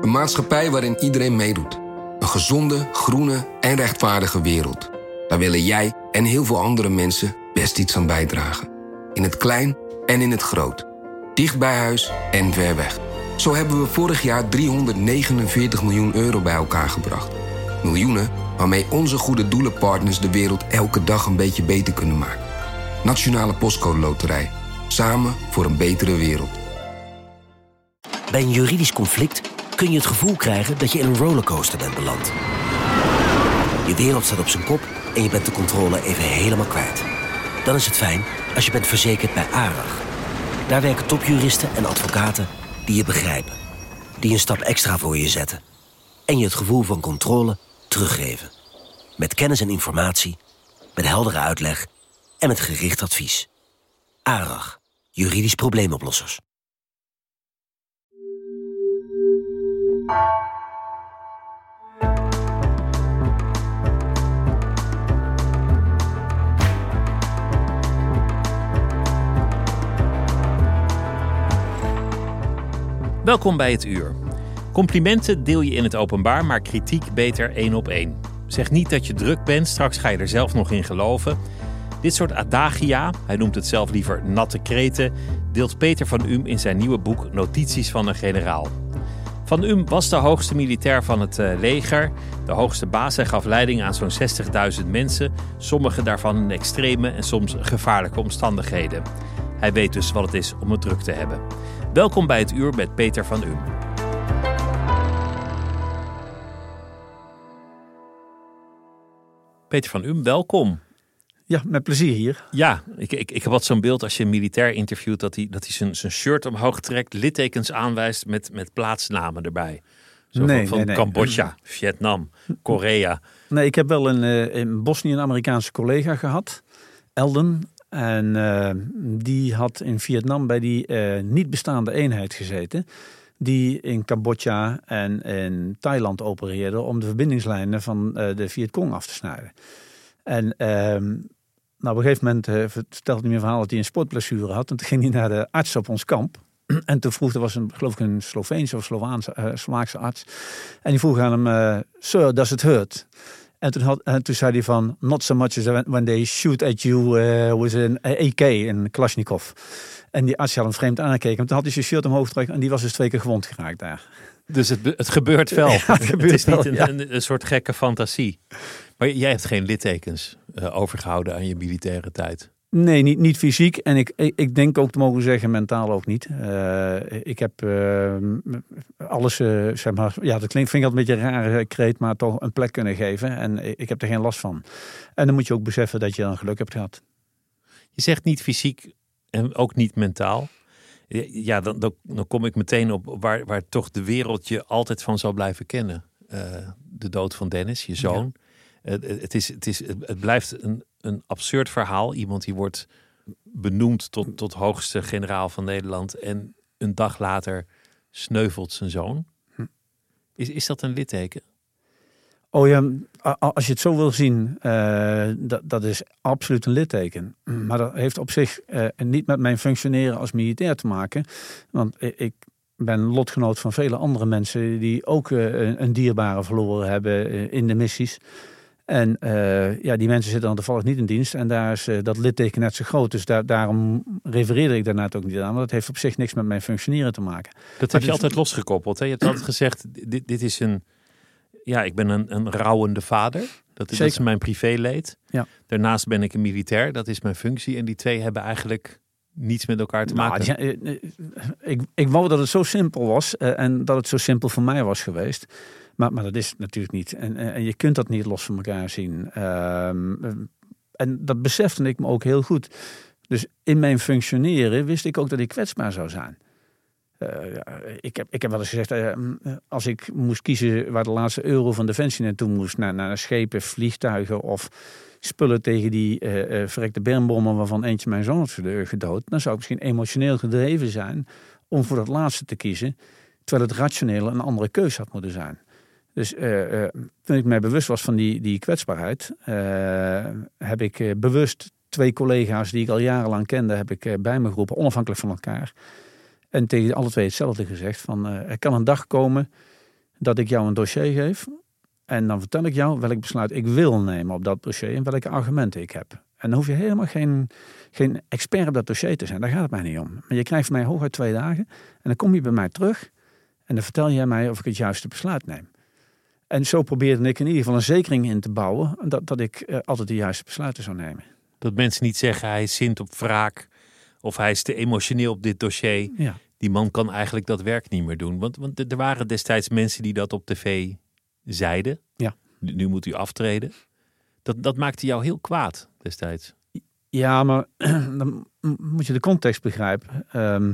Een maatschappij waarin iedereen meedoet. Een gezonde, groene en rechtvaardige wereld. Daar willen jij en heel veel andere mensen best iets aan bijdragen. In het klein en in het groot. Dicht bij huis en ver weg. Zo hebben we vorig jaar 349 miljoen euro bij elkaar gebracht. Miljoenen waarmee onze goede doelenpartners de wereld elke dag een beetje beter kunnen maken. Nationale Postcode Loterij. Samen voor een betere wereld. Bij een juridisch conflict kun je het gevoel krijgen dat je in een rollercoaster bent beland. Je wereld staat op zijn kop en je bent de controle even helemaal kwijt. Dan is het fijn als je bent verzekerd bij ARAG. Daar werken topjuristen en advocaten die je begrijpen. Die een stap extra voor je zetten. En je het gevoel van controle teruggeven. Met kennis en informatie, met heldere uitleg en met gericht advies. ARAG, juridisch probleemoplossers. Welkom bij Het Uur. Complimenten deel je in het openbaar, maar kritiek beter 1 op 1. Zeg niet dat je druk bent, straks ga je er zelf nog in geloven. Dit soort adagia, hij noemt het zelf liever natte kreten, deelt Peter van Uhm in zijn nieuwe boek Notities van een generaal. Van Uhm was de hoogste militair van het leger, de hoogste baas. Hij gaf leiding aan zo'n 60.000 mensen, sommige daarvan in extreme en soms gevaarlijke omstandigheden. Hij weet dus wat het is om het druk te hebben. Welkom bij Het Uur met Peter van Uhm. Peter van Uhm, welkom. Ja, met plezier hier. Ja, ik heb wat zo'n beeld als je een militair interviewt dat hij zijn shirt omhoog trekt, littekens aanwijst met plaatsnamen erbij. Zo van Cambodja, Vietnam, Korea. Nee, ik heb wel in Bosnië een Amerikaanse collega gehad, Eldon. En die had in Vietnam bij die niet bestaande eenheid gezeten, die in Cambodja en in Thailand opereerde om de verbindingslijnen van de Vietcong af te snijden. En op een gegeven moment vertelde hij me een verhaal dat hij een sportblessure had. En toen ging hij naar de arts op ons kamp. En toen vroeg, er was geloof ik een Sloveense of Slovaakse arts. En die vroeg aan hem, sir, does it hurt? En toen zei hij van, not so much as when they shoot at you with an AK, een Kalashnikov. En die arts had hem vreemd aangekeken. En toen had hij zijn shirt omhoog getrokken en die was dus 2 keer gewond geraakt daar. Dus het gebeurt wel. Ja, het is wel, niet een soort gekke fantasie. Maar jij hebt geen littekens overgehouden aan je militaire tijd. Nee, niet fysiek. En ik denk ook te mogen zeggen, mentaal ook niet. Ik heb alles, zeg maar, ja, dat vind ik altijd een beetje een rare kreet, maar toch een plek kunnen geven. En ik heb er geen last van. En dan moet je ook beseffen dat je dan geluk hebt gehad. Je zegt niet fysiek en ook niet mentaal. Ja, dan kom ik meteen op waar toch de wereld je altijd van zal blijven kennen. De dood van Dennis, je zoon. Ja. Het blijft een absurd verhaal. Iemand die wordt benoemd tot hoogste generaal van Nederland en een dag later sneuvelt zijn zoon. Is dat een litteken? Oh ja, als je het zo wil zien, dat is absoluut een litteken. Maar dat heeft op zich niet met mijn functioneren als militair te maken. Want ik ben lotgenoot van vele andere mensen die ook een dierbare verloren hebben in de missies. En die mensen zitten dan toevallig niet in dienst. En daar is dat litteken net zo groot. Dus daarom refereerde ik daarna ook niet aan. Maar dat heeft op zich niks met mijn functioneren te maken. Dat heb je altijd losgekoppeld. Hè? Je hebt altijd gezegd, dit is ik ben een rouwende vader. Dat is mijn privéleed. Ja. Daarnaast ben ik een militair. Dat is mijn functie. En die twee hebben eigenlijk niets met elkaar te maken. Ik wou dat het zo simpel was. En dat het zo simpel voor mij was geweest. Maar dat is het natuurlijk niet. En je kunt dat niet los van elkaar zien. En dat besefte ik me ook heel goed. Dus in mijn functioneren wist ik ook dat ik kwetsbaar zou zijn. Ik heb wel eens gezegd, als ik moest kiezen waar de laatste euro van Defensie naartoe moest, naar schepen, vliegtuigen of spullen tegen die verrekte bermbommen waarvan eentje mijn zoon had gedood, dan zou ik misschien emotioneel gedreven zijn om voor dat laatste te kiezen, terwijl het rationeel een andere keuze had moeten zijn. Dus toen ik mij bewust was van die kwetsbaarheid, heb ik bewust 2 collega's die ik al jarenlang kende, heb ik bij me geroepen, onafhankelijk van elkaar. En tegen alle 2 hetzelfde gezegd, van er kan een dag komen dat ik jou een dossier geef. En dan vertel ik jou welk besluit ik wil nemen op dat dossier en welke argumenten ik heb. En dan hoef je helemaal geen expert op dat dossier te zijn. Daar gaat het mij niet om. Maar je krijgt van mij hooguit 2 dagen. En dan kom je bij mij terug. En dan vertel jij mij of ik het juiste besluit neem. En zo probeerde ik in ieder geval een zekering in te bouwen. Dat ik altijd de juiste besluiten zou nemen. Dat mensen niet zeggen hij zint op wraak. Of hij is te emotioneel op dit dossier. Ja. Die man kan eigenlijk dat werk niet meer doen. Want er waren destijds mensen die dat op tv zeiden. Ja. Nu moet u aftreden. Dat maakte jou heel kwaad destijds. Ja, maar dan moet je de context begrijpen.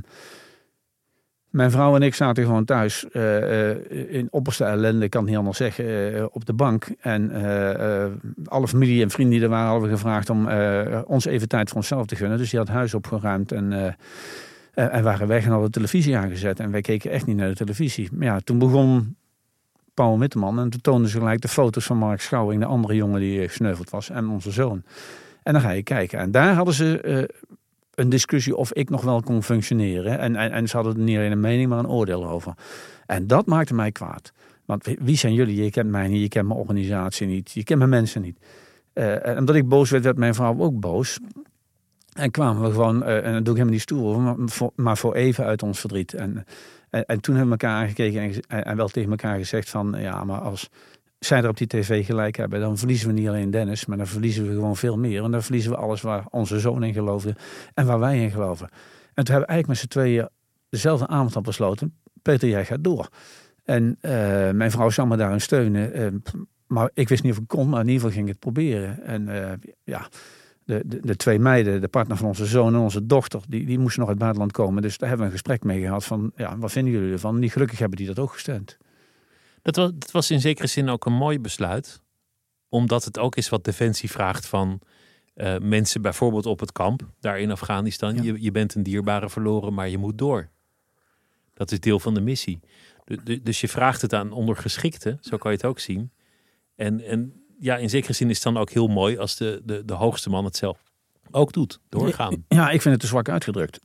Mijn vrouw en ik zaten gewoon thuis in opperste ellende, ik kan het niet anders zeggen, op de bank. En alle familie en vrienden die er waren, hadden we gevraagd om ons even tijd voor onszelf te gunnen. Dus die had het huis opgeruimd en waren weg en hadden de televisie aangezet. En wij keken echt niet naar de televisie. Maar ja, toen begon Paul Witteman en toen toonden ze gelijk de foto's van Mark Schouwing, de andere jongen die gesneuveld was, en onze zoon. En dan ga je kijken. En daar hadden ze een discussie of ik nog wel kon functioneren. En ze hadden er niet alleen een mening, maar een oordeel over. En dat maakte mij kwaad. Want wie zijn jullie? Je kent mij niet, je kent mijn organisatie niet, je kent mijn mensen niet. En omdat ik boos werd, werd mijn vrouw ook boos. En kwamen we gewoon, en dat doe ik helemaal niet stoer over, maar voor even uit ons verdriet. En toen hebben we elkaar aangekeken en wel tegen elkaar gezegd van, ja, maar als zij er op die tv gelijk hebben, dan verliezen we niet alleen Dennis, maar dan verliezen we gewoon veel meer. En dan verliezen we alles waar onze zoon in geloofde en waar wij in geloven. En toen hebben we eigenlijk met z'n tweeën dezelfde avond al besloten, Peter, jij gaat door. En mijn vrouw zou me daarin steunen. Maar ik wist niet of ik kon, maar in ieder geval ging ik het proberen. En de 2 meiden, de partner van onze zoon en onze dochter, die moesten nog uit het buitenland komen. Dus daar hebben we een gesprek mee gehad van, ja, wat vinden jullie ervan? Die gelukkig hebben die dat ook gesteund. Dat was in zekere zin ook een mooi besluit. Omdat het ook is wat Defensie vraagt van mensen bijvoorbeeld op het kamp, daar in Afghanistan. Ja. Je bent een dierbare verloren, maar je moet door. Dat is deel van de missie. Dus je vraagt het aan ondergeschikten, zo kan je het ook zien. En ja, in zekere zin is het dan ook heel mooi als de hoogste man het zelf ook doet, doorgaan. Ja, ik vind het te zwak uitgedrukt.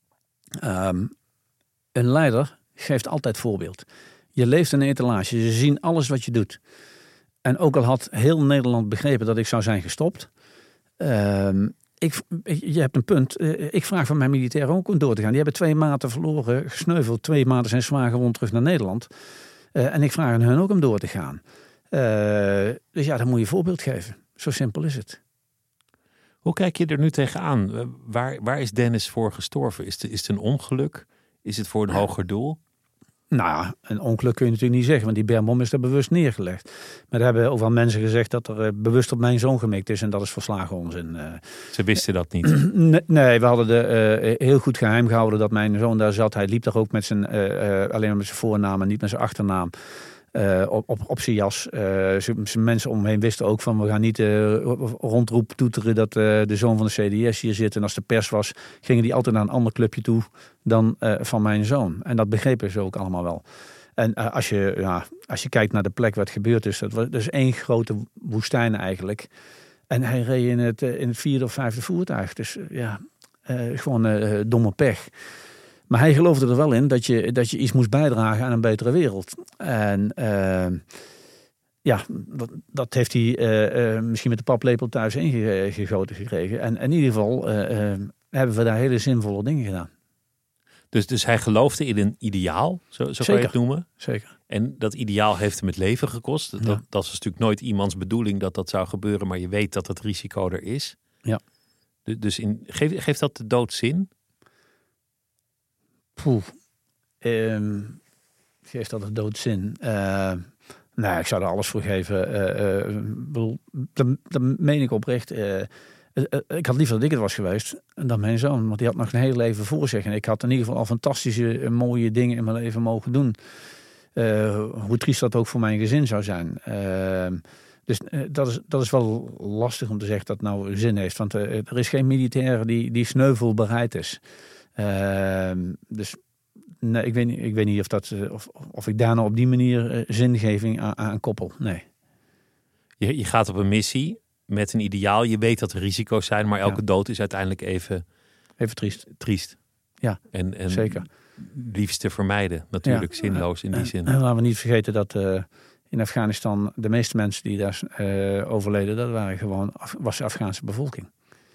Een leider geeft altijd voorbeeld. Je leeft in een etalage, ze zien alles wat je doet. En ook al had heel Nederland begrepen dat ik zou zijn gestopt. Je hebt een punt. Ik vraag van mijn militairen ook om door te gaan. Die hebben 2 maten verloren, gesneuveld. 2 maten zijn zwaar gewond terug naar Nederland. En ik vraag aan hun ook om door te gaan. Dus ja, dan moet je voorbeeld geven. Zo simpel is het. Hoe kijk je er nu tegenaan? Waar is Dennis voor gestorven? Is het een ongeluk? Is het voor een hoger doel? Nou ja, een ongeluk kun je natuurlijk niet zeggen, want die bermbom is er bewust neergelegd. Maar er hebben ook wel mensen gezegd dat er bewust op mijn zoon gemikt is en dat is volslagen onzin. Ze wisten dat niet? Nee, we hadden heel goed geheim gehouden dat mijn zoon daar zat. Hij liep daar ook met alleen met zijn voornaam en niet met zijn achternaam. Op zijn jas. Zijn mensen om hem heen wisten ook van, we gaan niet rondroep toeteren dat de zoon van de CDS hier zit. En als de pers was, gingen die altijd naar een ander clubje toe dan van mijn zoon. En dat begrepen ze ook allemaal wel. En als je kijkt naar de plek waar het gebeurd is, dat is 1 grote woestijn eigenlijk. En hij reed in het 4e of 5e voertuig. Dus gewoon domme pech. Maar hij geloofde er wel in dat je iets moest bijdragen aan een betere wereld. En dat heeft hij misschien met de paplepel thuis ingegoten gekregen. En in ieder geval hebben we daar hele zinvolle dingen gedaan. Dus hij geloofde in een ideaal, zo kan je het noemen. Zeker. En dat ideaal heeft hem het leven gekost. Ja. Dat is natuurlijk nooit iemands bedoeling dat zou gebeuren, maar je weet dat het risico er is. Ja. Dus geeft dat de dood zin? Geeft dat de dood zin? Ik zou er alles voor geven. Dat meen ik oprecht. Ik had liever dat ik het was geweest dan mijn zoon. Want die had nog een heel leven voor zich. En ik had in ieder geval al fantastische, mooie dingen in mijn leven mogen doen. Hoe triest dat ook voor mijn gezin zou zijn. Dus dat is wel lastig om te zeggen dat het nou zin heeft. Want er is geen militair die sneuvelbereid is. Dus nee, ik weet niet of ik daar nou op die manier zingeving aan koppel. Nee. Je gaat op een missie met een ideaal. Je weet dat er risico's zijn, maar elke dood is uiteindelijk even triest. Triest. Ja, En zeker. Liefst te vermijden, natuurlijk, zinloos in die zin. En laten we niet vergeten dat in Afghanistan de meeste mensen die daar overleden, dat was de Afghaanse bevolking.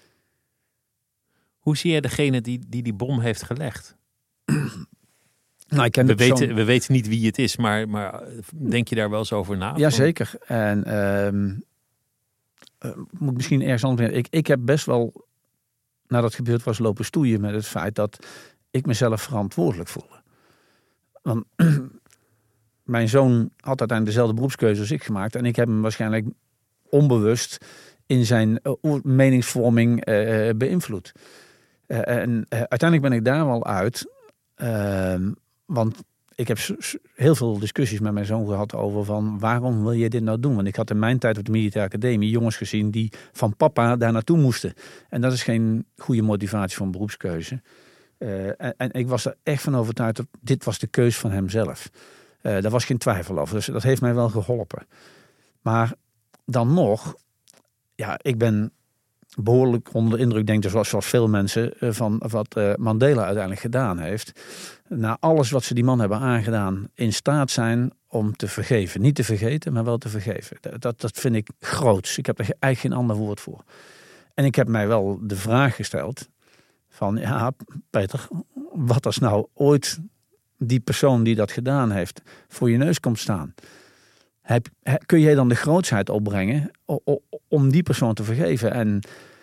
Hoe zie je degene die bom heeft gelegd? Nou, ik ken we weten niet wie het is, maar denk je daar wel eens over na? Jazeker. En moet misschien ergens anders. Ik heb best wel, nadat het gebeurd was, lopen stoeien met het feit dat ik mezelf verantwoordelijk voelde. Want mijn zoon had uiteindelijk dezelfde beroepskeuze als ik gemaakt. En ik heb hem waarschijnlijk onbewust in zijn meningsvorming beïnvloed. En uiteindelijk ben ik daar wel uit. Want ik heb heel veel discussies met mijn zoon gehad over van waarom wil je dit nou doen? Want ik had in mijn tijd op de militaire academie jongens gezien die van papa daar naartoe moesten. En dat is geen goede motivatie voor een beroepskeuze. En ik was er echt van overtuigd dat dit was de keus van hemzelf. Daar was geen twijfel over. Dus dat heeft mij wel geholpen. Maar dan nog, ja, ik ben behoorlijk onder de indruk, denk ik, zoals veel mensen, van wat Mandela uiteindelijk gedaan heeft. Na alles wat ze die man hebben aangedaan, in staat zijn om te vergeven. Niet te vergeten, maar wel te vergeven. Dat vind ik groots. Ik heb er eigenlijk geen ander woord voor. En ik heb mij wel de vraag gesteld van, ja, Peter, wat als nou ooit die persoon die dat gedaan heeft voor je neus komt staan? Kun jij dan de grootsheid opbrengen om die persoon te vergeven? En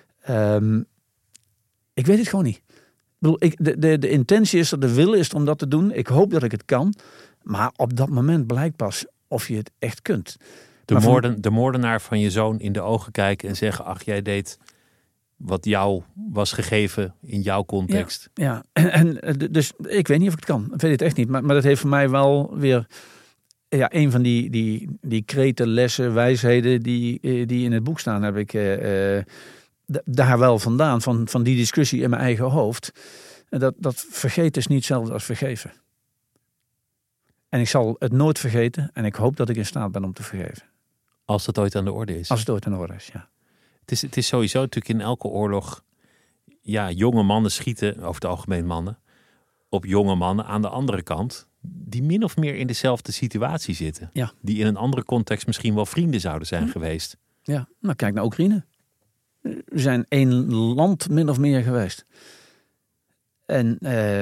ik weet het gewoon niet. Ik bedoel, de intentie is er, de wil is er om dat te doen. Ik hoop dat ik het kan. Maar op dat moment blijkt pas of je het echt kunt. De moordenaar van je zoon in de ogen kijken en zeggen, ach, jij deed wat jou was gegeven in jouw context. Ja. Dus ik weet niet of ik het kan. Ik weet het echt niet. Maar dat heeft voor mij wel weer een van die kreten, lessen, wijsheden die in het boek staan, heb ik daar wel vandaan. Van die discussie in mijn eigen hoofd. Dat vergeten is niet hetzelfde als vergeven. En ik zal het nooit vergeten. En ik hoop dat ik in staat ben om te vergeven. Als dat ooit aan de orde is. Als het ooit aan de orde is, ja. Het is sowieso natuurlijk in elke oorlog, ja, jonge mannen schieten, over het algemeen mannen, op jonge mannen aan de andere kant, die min of meer in dezelfde situatie zitten. Ja. Die in een andere context misschien wel vrienden zouden zijn geweest. Ja, nou kijk naar Oekraïne. We zijn één land min of meer geweest. En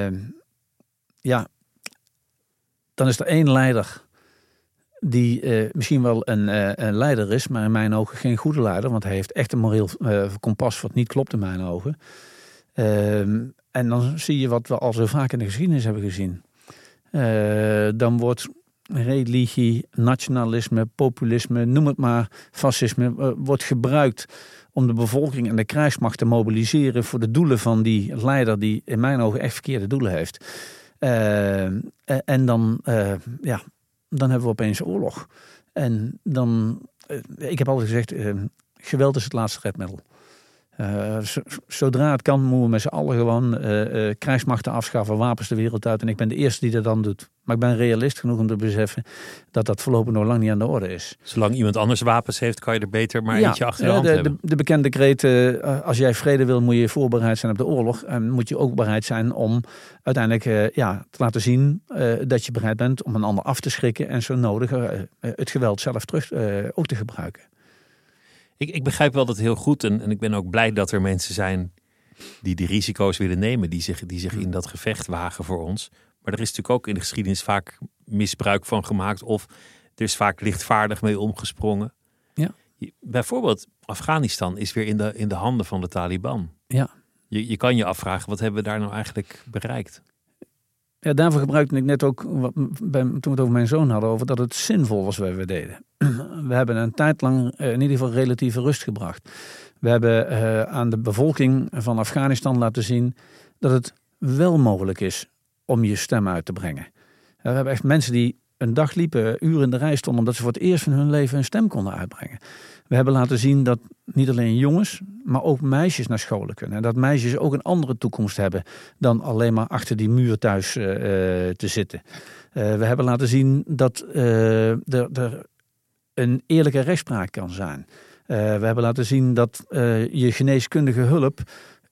dan is er één leider die misschien wel een leider is, maar in mijn ogen geen goede leider, want hij heeft echt een moreel kompas wat niet klopt in mijn ogen. En dan zie je wat we al zo vaak in de geschiedenis hebben gezien. Dan wordt religie, nationalisme, populisme, noem het maar, fascisme, wordt gebruikt om de bevolking en de krijgsmacht te mobiliseren voor de doelen van die leider die in mijn ogen echt verkeerde doelen heeft. En dan hebben we opeens oorlog. En dan, ik heb altijd gezegd, geweld is het laatste redmiddel. Zodra het kan, moeten we met z'n allen gewoon krijgsmachten afschaffen, wapens de wereld uit. En ik ben de eerste die dat dan doet. Maar ik ben realist genoeg om te beseffen dat dat voorlopig nog lang niet aan de orde is. Zolang iemand anders wapens heeft, kan je er beter maar eentje achter de hand hebben. De bekende kreet, als jij vrede wil, moet je voorbereid zijn op de oorlog. En moet je ook bereid zijn om uiteindelijk te laten zien dat je bereid bent om een ander af te schrikken. En zo nodig het geweld zelf terug ook te gebruiken. Ik begrijp wel dat heel goed en ik ben ook blij dat er mensen zijn die die risico's willen nemen, die zich in dat gevecht wagen voor ons. Maar er is natuurlijk ook in de geschiedenis vaak misbruik van gemaakt of er is vaak lichtvaardig mee omgesprongen. Ja. Bijvoorbeeld Afghanistan is weer in de handen van de Taliban. Ja. Je kan je afvragen, wat hebben we daar nou eigenlijk bereikt? Ja, daarvoor gebruikte ik net ook, toen we het over mijn zoon hadden, over dat het zinvol was wat we deden. We hebben een tijd lang in ieder geval relatieve rust gebracht. We hebben aan de bevolking van Afghanistan laten zien dat het wel mogelijk is om je stem uit te brengen. We hebben echt mensen die een dag liepen, uren in de rij stonden, omdat ze voor het eerst van hun leven hun stem konden uitbrengen. We hebben laten zien dat niet alleen jongens, maar ook meisjes naar scholen kunnen. En dat meisjes ook een andere toekomst hebben dan alleen maar achter die muur thuis te zitten. We hebben laten zien dat er een eerlijke rechtspraak kan zijn. We hebben laten zien dat je geneeskundige hulp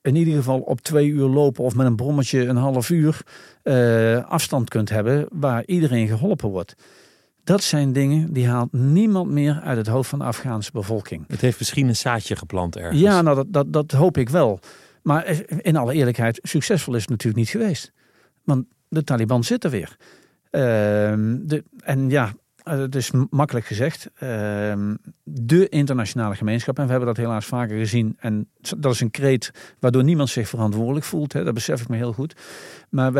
in ieder geval op 2 uur lopen of met een brommetje een half uur afstand kunt hebben waar iedereen geholpen wordt. Dat zijn dingen die haalt niemand meer uit het hoofd van de Afghaanse bevolking. Het heeft misschien een zaadje geplant ergens. Ja, nou dat hoop ik wel. Maar in alle eerlijkheid, succesvol is het natuurlijk niet geweest. Want de Taliban zit er weer. Het is makkelijk gezegd. De internationale gemeenschap, en we hebben dat helaas vaker gezien. En dat is een kreet waardoor niemand zich verantwoordelijk voelt. Hè, dat besef ik me heel goed. Maar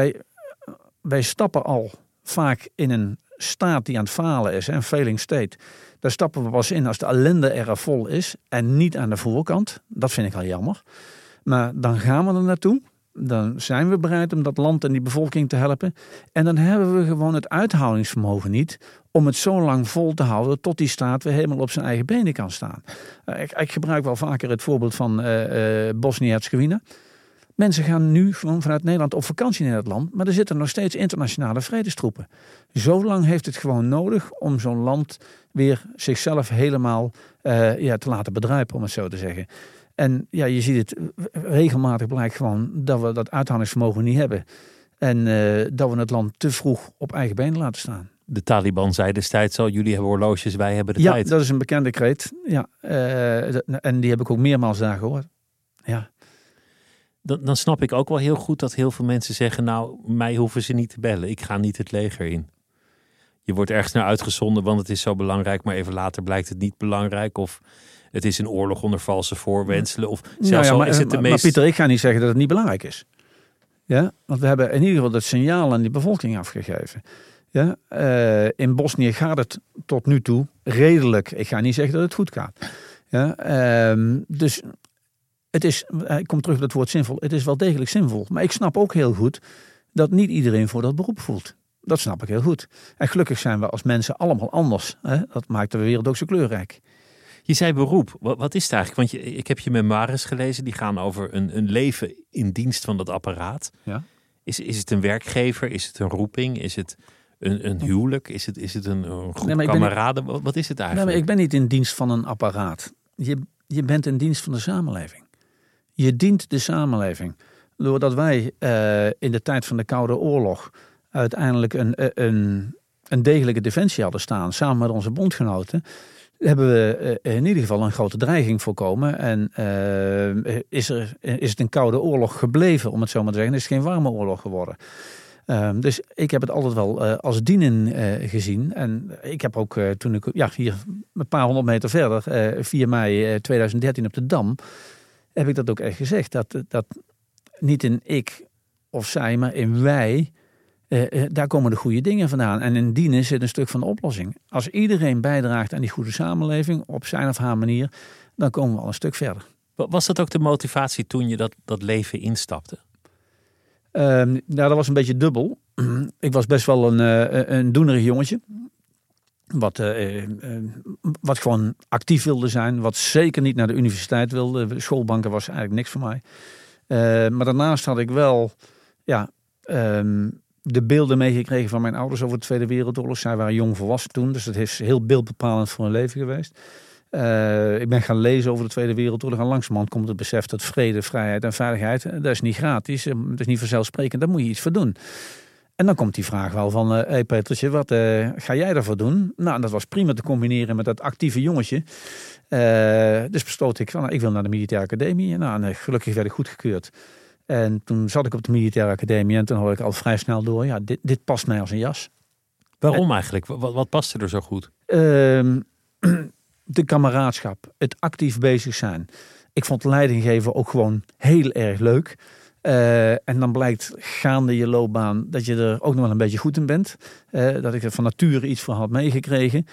wij stappen al vaak in een staat die aan het falen is, een failing state. Daar stappen we pas in als de ellende er vol is en niet aan de voorkant. Dat vind ik al jammer. Maar dan gaan we er naartoe. Dan zijn we bereid om dat land en die bevolking te helpen. En dan hebben we gewoon het uithoudingsvermogen niet om het zo lang vol te houden tot die staat weer helemaal op zijn eigen benen kan staan. Ik gebruik wel vaker het voorbeeld van Bosnië-Herzegovina. Mensen gaan nu gewoon vanuit Nederland op vakantie in het land, maar er zitten nog steeds internationale vredestroepen. Zo lang heeft het gewoon nodig om zo'n land weer zichzelf helemaal te laten bedruipen, om het zo te zeggen. En ja, je ziet het regelmatig blijkt gewoon dat we dat uithoudingsvermogen niet hebben. En dat we het land te vroeg op eigen benen laten staan. De Taliban zei destijds al, jullie hebben horloges, wij hebben de tijd. Ja, dat is een bekende kreet. Ja, en die heb ik ook meermaals daar gehoord. Ja. Dan snap ik ook wel heel goed dat heel veel mensen zeggen, nou, mij hoeven ze niet te bellen. Ik ga niet het leger in. Je wordt ergens naar uitgezonden, want het is zo belangrijk, maar even later blijkt het niet belangrijk. Of het is een oorlog onder valse voorwendselen. Of zelfs al is het de meest... Maar Pieter, ik ga niet zeggen dat het niet belangrijk is. Ja? Want we hebben in ieder geval dat signaal aan die bevolking afgegeven. Ja? In Bosnië gaat het tot nu toe redelijk. Ik ga niet zeggen dat het goed gaat. Ja? Dus het is, ik kom terug op het woord zinvol. Het is wel degelijk zinvol. Maar ik snap ook heel goed dat niet iedereen voor dat beroep voelt. Dat snap ik heel goed. En gelukkig zijn we als mensen allemaal anders. Hè? Dat maakt de wereld ook zo kleurrijk. Je zei beroep. Wat is het eigenlijk? Want ik heb je memoires gelezen. Die gaan over een leven in dienst van dat apparaat. Ja. Is het een werkgever? Is het een roeping? Is het een huwelijk? Is het een groep kameraden? Wat is het eigenlijk? Nee, maar ik ben niet in dienst van een apparaat. Je bent in dienst van de samenleving. Je dient de samenleving. Doordat wij in de tijd van de Koude Oorlog uiteindelijk een degelijke defensie hadden staan, samen met onze bondgenoten, hebben we in ieder geval een grote dreiging voorkomen. En is het een Koude Oorlog gebleven, om het zo maar te zeggen. Is het geen warme oorlog geworden. Dus ik heb het altijd wel als dienen gezien. En ik heb ook toen ik hier een paar 100 meter verder, 4 mei 2013 op de Dam, heb ik dat ook echt gezegd. Dat niet in ik of zij, maar in wij, daar komen de goede dingen vandaan. En in dienen zit een stuk van de oplossing. Als iedereen bijdraagt aan die goede samenleving op zijn of haar manier, dan komen we al een stuk verder. Was dat ook de motivatie toen je dat leven instapte? Dat was een beetje dubbel. Ik was best wel een doenerig jongetje. Wat gewoon actief wilde zijn. Wat zeker niet naar de universiteit wilde. De schoolbanken was eigenlijk niks voor mij. Maar daarnaast had ik wel de beelden meegekregen van mijn ouders over de Tweede Wereldoorlog. Zij waren jong volwassen toen. Dus dat is heel beeldbepalend voor hun leven geweest. Ik ben gaan lezen over de Tweede Wereldoorlog. En langzamerhand komt het besef dat vrede, vrijheid en veiligheid, dat is niet gratis. Dat is niet vanzelfsprekend. Daar moet je iets voor doen. En dan komt die vraag wel van, hey Petertje, wat ga jij daarvoor doen? Nou, dat was prima te combineren met dat actieve jongetje. Dus besloot ik van, ik wil naar de militaire academie. En gelukkig werd ik goedgekeurd. En toen zat ik op de militaire academie en toen had ik al vrij snel door, ja, dit past mij als een jas. Waarom eigenlijk? Wat paste er zo goed? De kameraadschap, het actief bezig zijn. Ik vond leidinggeven ook gewoon heel erg leuk. En dan blijkt gaande je loopbaan dat je er ook nog wel een beetje goed in bent. Dat ik er van nature iets voor had meegekregen.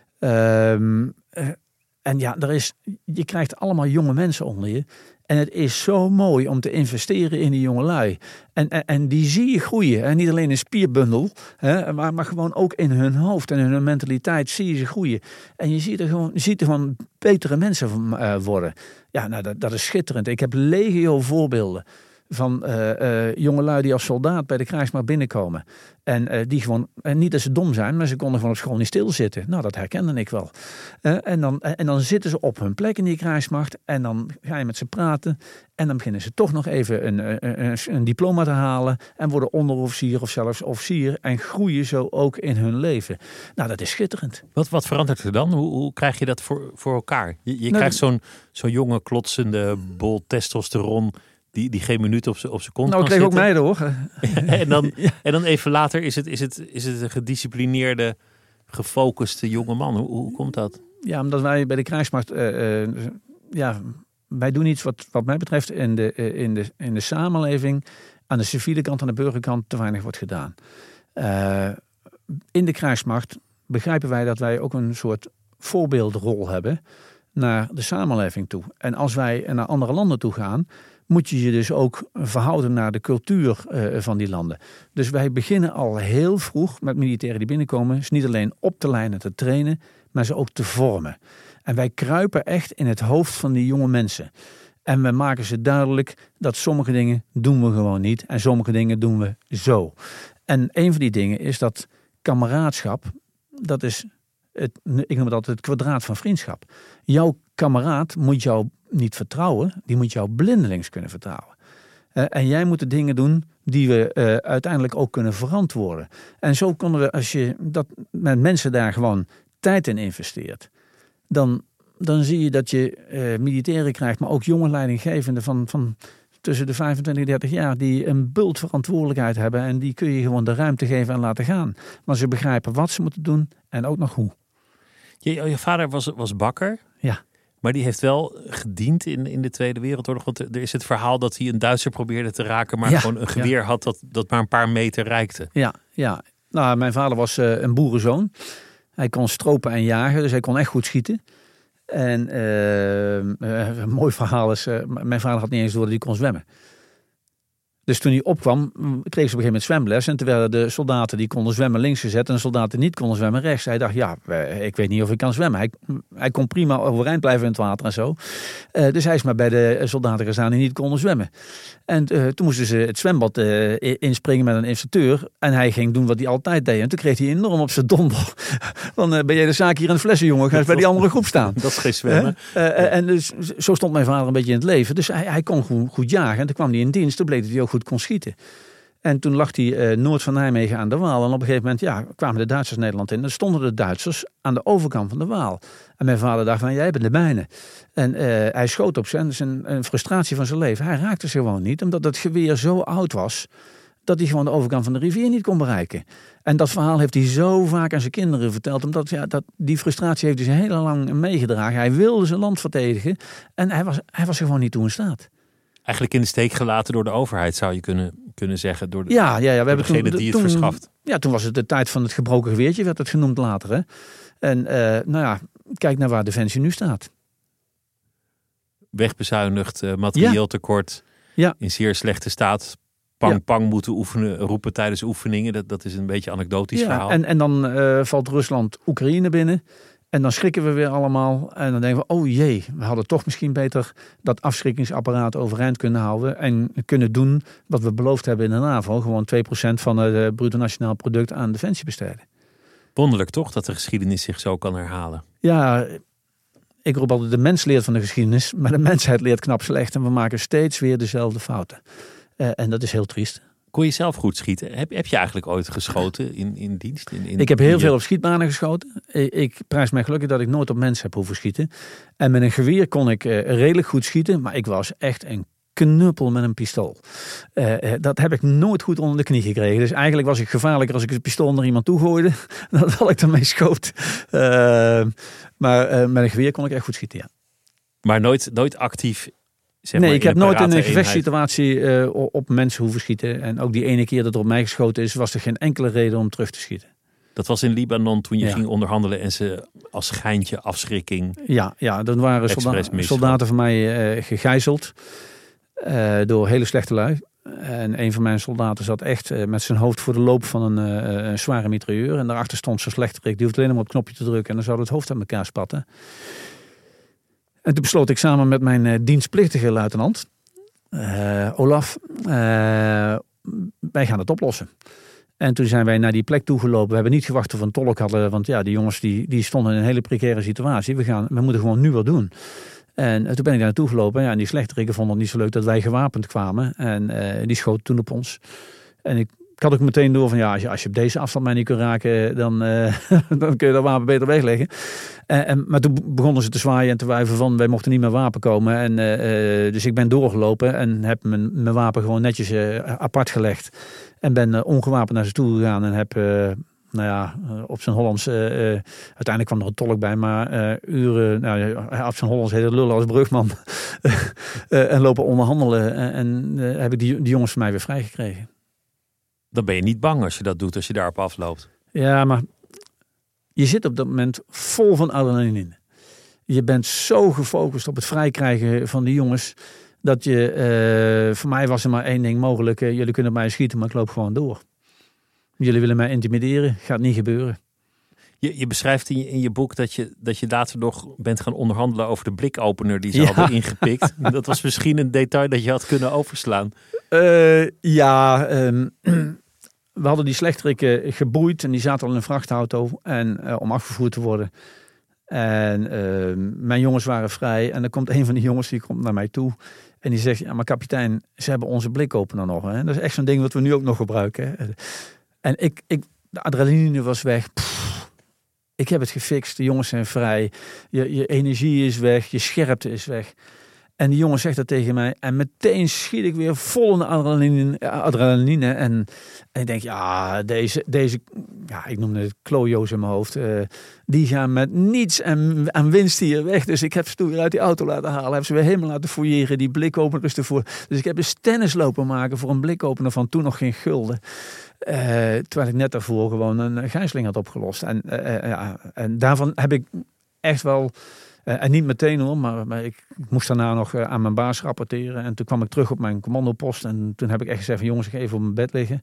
En ja, je krijgt allemaal jonge mensen onder je. En het is zo mooi om te investeren in die jongelui. En die zie je groeien. En niet alleen in spierbundel, maar gewoon ook in hun hoofd en in hun mentaliteit zie je ze groeien. En je ziet er gewoon betere mensen worden. Ja, nou, dat is schitterend. Ik heb legio voorbeelden van jongelui die als soldaat bij de krijgsmacht binnenkomen. En die gewoon, niet dat ze dom zijn, maar ze konden gewoon op school niet stilzitten. Nou, dat herkende ik wel. En dan zitten ze op hun plek in die krijgsmacht. En dan ga je met ze praten. En dan beginnen ze toch nog even een diploma te halen. En worden onderofficier of zelfs officier. En groeien zo ook in hun leven. Nou, dat is schitterend. Wat verandert er dan? Hoe krijg je dat voor elkaar? Je krijgt zo'n jonge, klotsende bol testosteron die geen minuut op zijn kont nou, kan ik kreeg zitten. ook meiden, hoor. en dan even later is het een gedisciplineerde, gefocuste jonge man. Hoe komt dat? Ja, omdat wij bij de krijgsmacht... wij doen iets wat mij betreft in de samenleving... aan de civiele kant, aan de burgerkant te weinig wordt gedaan. In de krijgsmacht begrijpen wij dat wij ook een soort voorbeeldrol hebben naar de samenleving toe. En als wij naar andere landen toe gaan, moet je je dus ook verhouden naar de cultuur van die landen. Dus wij beginnen al heel vroeg met militairen die binnenkomen, ze niet alleen op te leiden, te trainen, maar ze ook te vormen. En wij kruipen echt in het hoofd van die jonge mensen. En we maken ze duidelijk dat sommige dingen doen we gewoon niet en sommige dingen doen we zo. En een van die dingen is dat kameraadschap, dat is ik noem het altijd het kwadraat van vriendschap. Jouw kameraad moet jou niet vertrouwen, die moet jou blindelings kunnen vertrouwen. En jij moet de dingen doen die we uiteindelijk ook kunnen verantwoorden. En zo konden we, als je dat met mensen daar gewoon tijd in investeert, dan zie je dat je militairen krijgt, maar ook jonge leidinggevenden van tussen de 25 en 30 jaar die een bult verantwoordelijkheid hebben en die kun je gewoon de ruimte geven en laten gaan. Maar ze begrijpen wat ze moeten doen en ook nog hoe. Je vader was bakker. Ja. Maar die heeft wel gediend in de Tweede Wereldoorlog. Want er is het verhaal dat hij een Duitser probeerde te raken, maar gewoon een geweer had dat maar een paar meter reikte. Ja. Nou, mijn vader was een boerenzoon. Hij kon stropen en jagen, dus hij kon echt goed schieten. En een mooi verhaal is, mijn vader had niet eens door dat hij kon zwemmen. Dus toen hij opkwam, kreeg ze op een gegeven moment zwemles. En terwijl de soldaten die konden zwemmen links gezet en de soldaten niet konden zwemmen rechts. Hij dacht, ik weet niet of ik kan zwemmen. Hij kon prima overeind blijven in het water en zo. Dus hij is maar bij de soldaten gestaan die niet konden zwemmen. En toen moesten ze het zwembad inspringen met een instructeur. En hij ging doen wat hij altijd deed. En toen kreeg hij enorm op zijn donder. Van, ben jij de zaak hier in het flessen, jongen? Ga eens bij die andere groep staan. Dat is geen zwemmen. En dus, zo stond mijn vader een beetje in het leven. Dus hij kon goed jagen. En toen kwam hij in dienst. Toen bleek dat hij ook goed kon schieten. En toen lag hij noord van Nijmegen aan de Waal. En op een gegeven moment kwamen de Duitsers Nederland in. Dan stonden de Duitsers aan de overkant van de Waal. En mijn vader dacht van, jij bent de mijne. En hij schoot op zijn frustratie van zijn leven. Hij raakte ze gewoon niet, omdat het geweer zo oud was dat hij gewoon de overkant van de rivier niet kon bereiken. En dat verhaal heeft hij zo vaak aan zijn kinderen verteld. Omdat die frustratie heeft hij ze heel lang meegedragen. Hij wilde zijn land verdedigen. En hij was er gewoon niet toe in staat. Eigenlijk in de steek gelaten door de overheid, zou je kunnen zeggen. Door we hebben degene die het verschaft. Ja, toen was het de tijd van het gebroken geweertje, werd het genoemd later. Hè? En kijk naar waar Defensie nu staat. Wegbezuinigd, materieel tekort, in zeer slechte staat. Pang moeten roepen tijdens oefeningen. Dat is een beetje een anekdotisch verhaal. En dan valt Rusland Oekraïne binnen. En dan schrikken we weer allemaal. En dan denken we, oh jee, we hadden toch misschien beter dat afschrikkingsapparaat overeind kunnen houden. En kunnen doen wat we beloofd hebben in de NAVO. Gewoon 2% van het bruto nationaal product aan defensie besteden. Wonderlijk toch, dat de geschiedenis zich zo kan herhalen? Ja, ik roep altijd, de mens leert van de geschiedenis. Maar de mensheid leert knap slecht. En we maken steeds weer dezelfde fouten. En dat is heel triest. Kon je zelf goed schieten? Heb je eigenlijk ooit geschoten in dienst? Ik heb heel veel op schietbanen geschoten. Ik prijs mij gelukkig dat ik nooit op mensen heb hoeven schieten. En met een geweer kon ik redelijk goed schieten. Maar ik was echt een knuppel met een pistool. Dat heb ik nooit goed onder de knie gekregen. Dus eigenlijk was ik gevaarlijker als ik het pistool naar iemand toe gooide. Dan dat ik ermee schoot. Maar met een geweer kon ik echt goed schieten, ja. Maar nooit actief... Nee, ik heb nooit in een gevechtssituatie op mensen hoeven schieten. En ook die ene keer dat er op mij geschoten is, was er geen enkele reden om terug te schieten. Dat was in Libanon toen je ging onderhandelen en ze als schijntje afschrikking... Ja, dan waren soldaten van mij gegijzeld door hele slechte lui. En een van mijn soldaten zat echt met zijn hoofd voor de loop van een zware mitrailleur. En daarachter stond zo'n slechterik. Die hoefde alleen maar op het knopje te drukken en dan zou het hoofd aan elkaar spatten. En toen besloot ik samen met mijn dienstplichtige luitenant Olaf, wij gaan het oplossen. En toen zijn wij naar die plek toegelopen. We hebben niet gewacht of we een tolk hadden. Want ja, die jongens die stonden in een hele precaire situatie. We moeten gewoon nu wat doen. En toen ben ik daar naartoe gelopen. Ja, en die slechterikken vonden het niet zo leuk dat wij gewapend kwamen. En die schoten toen op ons. En ik had ook meteen door van ja, als je op deze afstand mij niet kunt raken, dan kun je dat wapen beter wegleggen. Maar toen begonnen ze te zwaaien en te wuiven van wij mochten niet meer wapen komen. En dus ik ben doorgelopen en heb mijn wapen gewoon netjes apart gelegd. En ben ongewapend naar ze toe gegaan en heb op zijn Hollands, uiteindelijk kwam er een tolk bij, maar uren, op zijn Hollands heet het lullen als brugman. En lopen onderhandelen en heb ik die jongens van mij weer vrijgekregen. Dan ben je niet bang als je dat doet, als je daarop afloopt. Ja, maar je zit op dat moment vol van adrenaline. Je bent zo gefocust op het vrijkrijgen van die jongens, dat je, voor mij was er maar één ding mogelijk. Jullie kunnen mij schieten, maar ik loop gewoon door. Jullie willen mij intimideren, gaat niet gebeuren. Je beschrijft in je boek dat je later nog bent gaan onderhandelen over de blikopener die ze hadden ingepikt. Dat was misschien een detail dat je had kunnen overslaan. We hadden die slechterikken geboeid en die zaten al in een vrachtauto om afgevoerd te worden. En mijn jongens waren vrij en dan komt een van die jongens die komt naar mij toe en die zegt, ja maar kapitein, ze hebben onze blikopener nog. Hè? Dat is echt zo'n ding wat we nu ook nog gebruiken. Hè? En de adrenaline was weg. Ik heb het gefixt, de jongens zijn vrij, je energie is weg, je scherpte is weg. En die jongen zegt dat tegen mij. En meteen schiet ik weer vol in de adrenaline. En ik denk, ja, deze ik noemde het klojo's in mijn hoofd. Die gaan met niets aan winst hier weg. Dus ik heb ze toen weer uit die auto laten halen. Heb ze weer helemaal laten fouilleren. Die blikopeners ervoor. Dus ik heb een stennis lopen maken voor een blikopener van toen nog geen gulden. Terwijl ik net daarvoor gewoon een gijzeling had opgelost. En daarvan heb ik echt wel... en niet meteen hoor, maar ik moest daarna nog aan mijn baas rapporteren. En toen kwam ik terug op mijn commandopost. En toen heb ik echt gezegd van jongens, ik ga even op mijn bed liggen.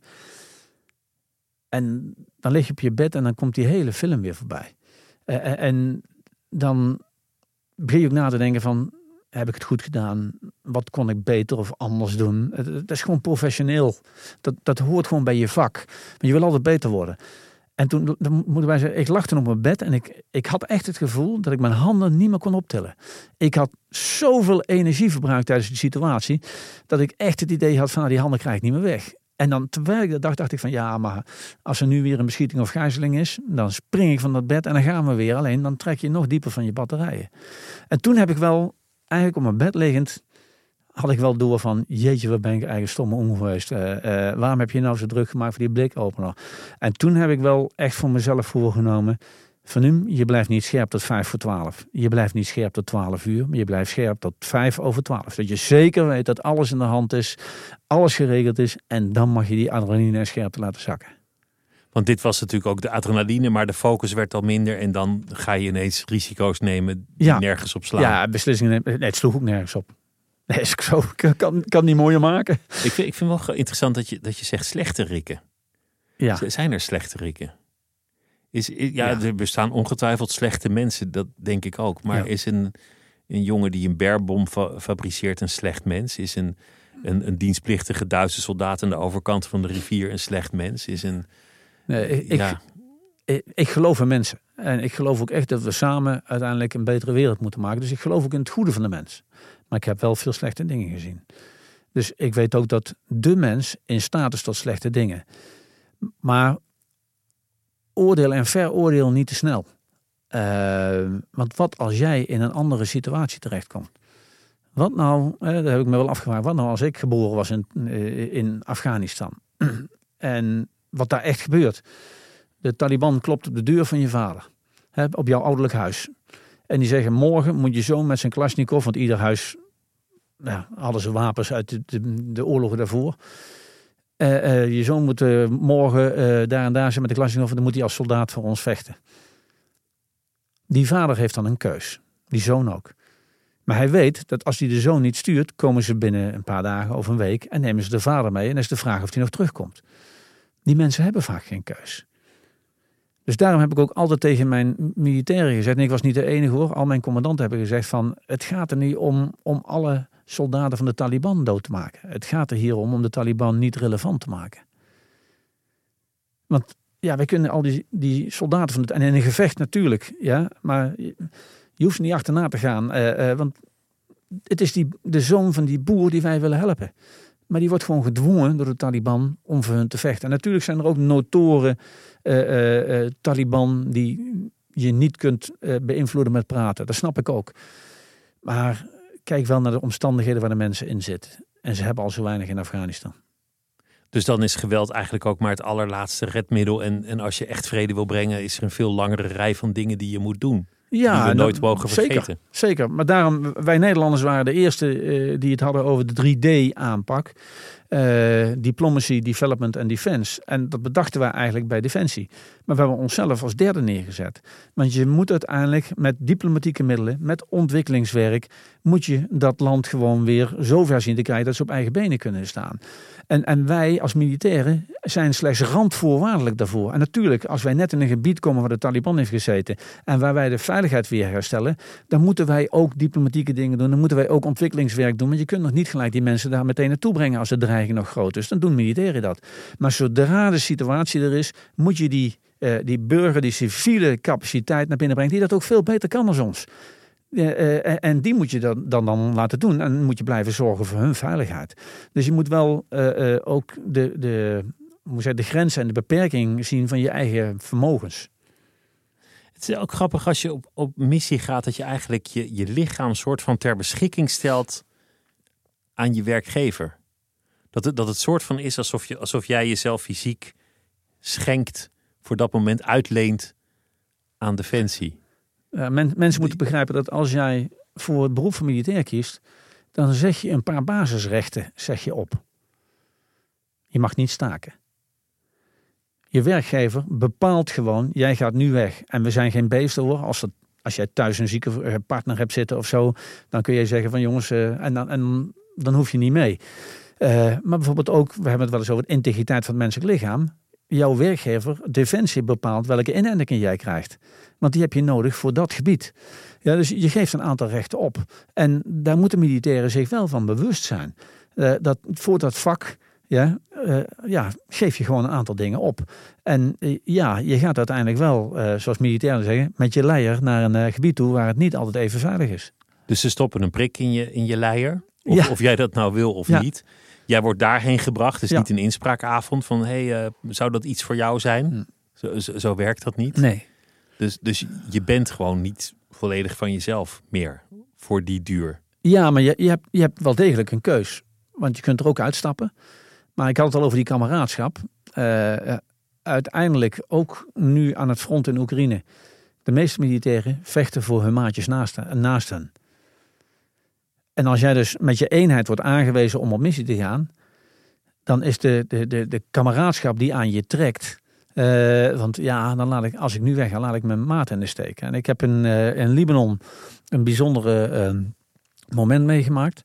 En dan lig je op je bed en dan komt die hele film weer voorbij. En dan begin je ook na te denken van, heb ik het goed gedaan? Wat kon ik beter of anders doen? Het is gewoon professioneel. Dat hoort gewoon bij je vak. Maar je wil altijd beter worden. En toen moeten wij zeggen, ik lag toen op mijn bed en ik had echt het gevoel dat ik mijn handen niet meer kon optillen. Ik had zoveel energie verbruikt tijdens die situatie, dat ik echt het idee had van, die handen krijg ik niet meer weg. En dan, terwijl ik dat dacht ik van, ja, maar als er nu weer een beschieting of gijzeling is, dan spring ik van dat bed en dan gaan we weer. Alleen dan trek je nog dieper van je batterijen. En toen heb ik wel, eigenlijk op mijn bed liggend, had ik wel door van, jeetje, wat ben ik eigenlijk stomme ongeweest. Waarom heb je nou zo druk gemaakt voor die blikopener? En toen heb ik wel echt voor mezelf voorgenomen, van nu, je blijft niet scherp tot 5:45. Je blijft niet scherp tot 12 uur, maar je blijft scherp tot 5:12. Dat je zeker weet dat alles in de hand is, alles geregeld is. En dan mag je die adrenaline en scherpte laten zakken. Want dit was natuurlijk ook de adrenaline, maar de focus werd al minder. En dan ga je ineens risico's nemen die nergens op slaan. Ja, beslissingen nemen. Nee, het sloeg ook nergens op. Nee, ik kan niet mooier maken. Ik vind wel interessant dat je zegt slechterikken. Ja. Zijn er slechterikken? Er bestaan ongetwijfeld slechte mensen, dat denk ik ook. Maar is een jongen die een bermbom fabriceert een slecht mens? Is een dienstplichtige Duitse soldaat aan de overkant van de rivier een slecht mens? Ik geloof in mensen. En ik geloof ook echt dat we samen uiteindelijk een betere wereld moeten maken. Dus ik geloof ook in het goede van de mens. Maar ik heb wel veel slechte dingen gezien. Dus ik weet ook dat de mens in staat is tot slechte dingen. Maar oordeel en veroordeel niet te snel. Want wat als jij in een andere situatie terechtkomt? Wat nou, daar heb ik me wel afgevraagd. Wat nou als ik geboren was in Afghanistan? En wat daar echt gebeurt. De Taliban klopt op de deur van je vader. Op jouw ouderlijk huis. En die zeggen, morgen moet je zoon met zijn Kalashnikov, want ieder huis hadden ze wapens uit de oorlogen daarvoor. Je zoon moet morgen daar en daar zijn met de Kalashnikov, en dan moet hij als soldaat voor ons vechten. Die vader heeft dan een keus. Die zoon ook. Maar hij weet dat als hij de zoon niet stuurt, komen ze binnen een paar dagen of een week en nemen ze de vader mee. En dan is de vraag of hij nog terugkomt. Die mensen hebben vaak geen keus. Dus daarom heb ik ook altijd tegen mijn militairen gezegd, en ik was niet de enige hoor, al mijn commandanten hebben gezegd van, het gaat er niet om alle soldaten van de Taliban dood te maken. Het gaat er hier om de Taliban niet relevant te maken. Want ja, wij kunnen al die soldaten van en in een gevecht natuurlijk, ja, maar je hoeft er niet achterna te gaan, want het is de zoon van die boer die wij willen helpen. Maar die wordt gewoon gedwongen door de Taliban om voor hun te vechten. En natuurlijk zijn er ook notoren Taliban die je niet kunt beïnvloeden met praten. Dat snap ik ook. Maar kijk wel naar de omstandigheden waar de mensen in zitten. En ze hebben al zo weinig in Afghanistan. Dus dan is geweld eigenlijk ook maar het allerlaatste redmiddel. En als je echt vrede wil brengen, is er een veel langere rij van dingen die je moet doen. Ja, die we nooit mogen vergeten. Zeker. Maar daarom, wij Nederlanders waren de eerste die het hadden over de 3D-aanpak. Diplomacy, Development en Defense. En dat bedachten wij eigenlijk bij Defensie. Maar we hebben onszelf als derde neergezet. Want je moet uiteindelijk met diplomatieke middelen, met ontwikkelingswerk, moet je dat land gewoon weer zover zien te krijgen dat ze op eigen benen kunnen staan. En wij als militairen zijn slechts randvoorwaardelijk daarvoor. En natuurlijk, als wij net in een gebied komen waar de Taliban heeft gezeten en waar wij de veiligheid weer herstellen, dan moeten wij ook diplomatieke dingen doen. Dan moeten wij ook ontwikkelingswerk doen. Want je kunt nog niet gelijk die mensen daar meteen naartoe brengen als de dreiging nog groot is. Dan doen militairen dat. Maar zodra de situatie er is, moet je die burger, die civiele capaciteit naar binnen brengen, die dat ook veel beter kan dan ons. En die moet je dan laten doen. En moet je blijven zorgen voor hun veiligheid. Dus je moet wel ook de grenzen en de beperking zien van je eigen vermogens. Het is ook grappig als je op missie gaat, dat je eigenlijk je lichaam soort van ter beschikking stelt aan je werkgever. Dat het soort van is alsof jij jezelf fysiek schenkt, voor dat moment uitleent aan Defensie. Mensen moeten begrijpen dat als jij voor het beroep van militair kiest, dan zeg je een paar basisrechten op. Je mag niet staken. Je werkgever bepaalt gewoon, jij gaat nu weg. En we zijn geen beesten hoor. Als jij thuis een zieke partner hebt zitten of zo, dan kun je zeggen van jongens, en dan hoef je niet mee. Maar bijvoorbeeld ook, we hebben het wel eens over de integriteit van het menselijk lichaam. Jouw werkgever, Defensie, bepaalt welke inenting jij krijgt. Want die heb je nodig voor dat gebied. Ja, dus je geeft een aantal rechten op. En daar moeten militairen zich wel van bewust zijn. Dat voor dat vak geef je gewoon een aantal dingen op. En je gaat uiteindelijk wel, zoals militairen zeggen, met je leier naar een gebied toe waar het niet altijd even veilig is. Dus ze stoppen een prik in je leier? Of jij dat nou wil of niet? Jij wordt daarheen gebracht. Het is niet een inspraakavond van zou dat iets voor jou zijn? Zo werkt dat niet. Nee. Dus je bent gewoon niet volledig van jezelf meer voor die duur. Ja, maar je hebt wel degelijk een keus. Want je kunt er ook uitstappen. Maar ik had het al over die kameraadschap. Uiteindelijk ook nu aan het front in Oekraïne. De meeste militairen vechten voor hun maatjes naast hen. En als jij dus met je eenheid wordt aangewezen om op missie te gaan, dan is de kameraadschap die aan je trekt. Want ja, als ik nu weg ga, laat ik mijn maat in de steek. En ik heb in Libanon een bijzondere moment meegemaakt.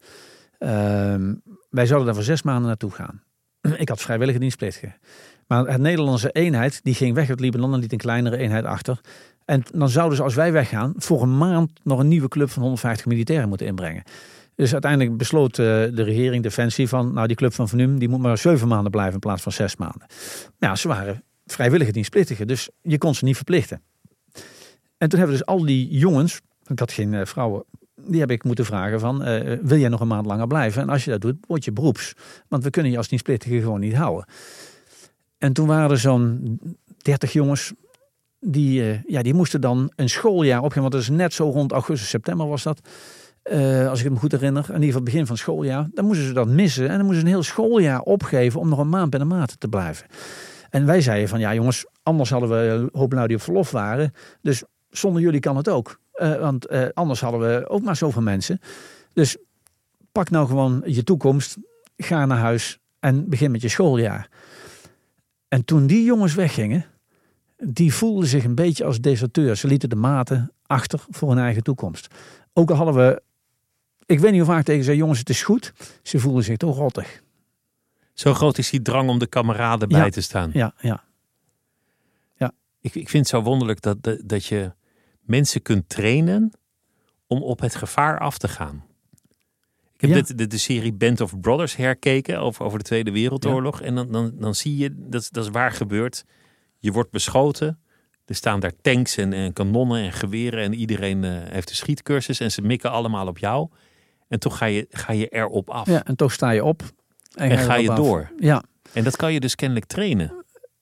Wij zouden daar voor 6 maanden naartoe gaan. Ik had vrijwillige dienstplichtigen. Maar het Nederlandse eenheid, die ging weg uit Libanon en liet een kleinere eenheid achter. En dan zouden ze, als wij weggaan, voor een maand nog een nieuwe club van 150 militairen moeten inbrengen. Dus uiteindelijk besloot de regering, Defensie, van die club van Num, die moet maar 7 maanden blijven in plaats van 6 maanden. Nou, ze waren vrijwillige dienstplichtigen, dus je kon ze niet verplichten. En toen hebben we dus al die jongens, ik had geen vrouwen, die heb ik moeten vragen van, wil jij nog een maand langer blijven? En als je dat doet, word je beroeps. Want we kunnen je als dienstplichtige gewoon niet houden. En toen waren er zo'n 30 jongens, die moesten dan een schooljaar opgeven. Want dat is net zo rond augustus, september was dat. Als ik me goed herinner. In ieder geval begin van het schooljaar. Dan moesten ze dat missen. En dan moesten ze een heel schooljaar opgeven om nog een maand bij de maat te blijven. En wij zeiden van, ja jongens, anders hadden we een hoop lui die op verlof waren. Dus zonder jullie kan het ook. Want anders hadden we ook maar zoveel mensen. Dus pak nou gewoon je toekomst. Ga naar huis en begin met je schooljaar. En toen die jongens weggingen, die voelden zich een beetje als deserteurs. Ze lieten de maten achter voor hun eigen toekomst. Ook al hadden we, ik weet niet hoe vaak tegen zei, jongens, het is goed. Ze voelden zich toch rottig. Zo groot is die drang om de kameraden bij te staan. Ja. Ik vind het zo wonderlijk dat je mensen kunt trainen om op het gevaar af te gaan. Ik heb de serie Band of Brothers herkeken over de Tweede Wereldoorlog. Ja. En dan zie je, dat is waar gebeurt. Je wordt beschoten. Er staan daar tanks en kanonnen en geweren. En iedereen heeft een schietcursus. En ze mikken allemaal op jou. En toch ga je erop af. Ja, en toch sta je op. En ga je door. Ja. En dat kan je dus kennelijk trainen.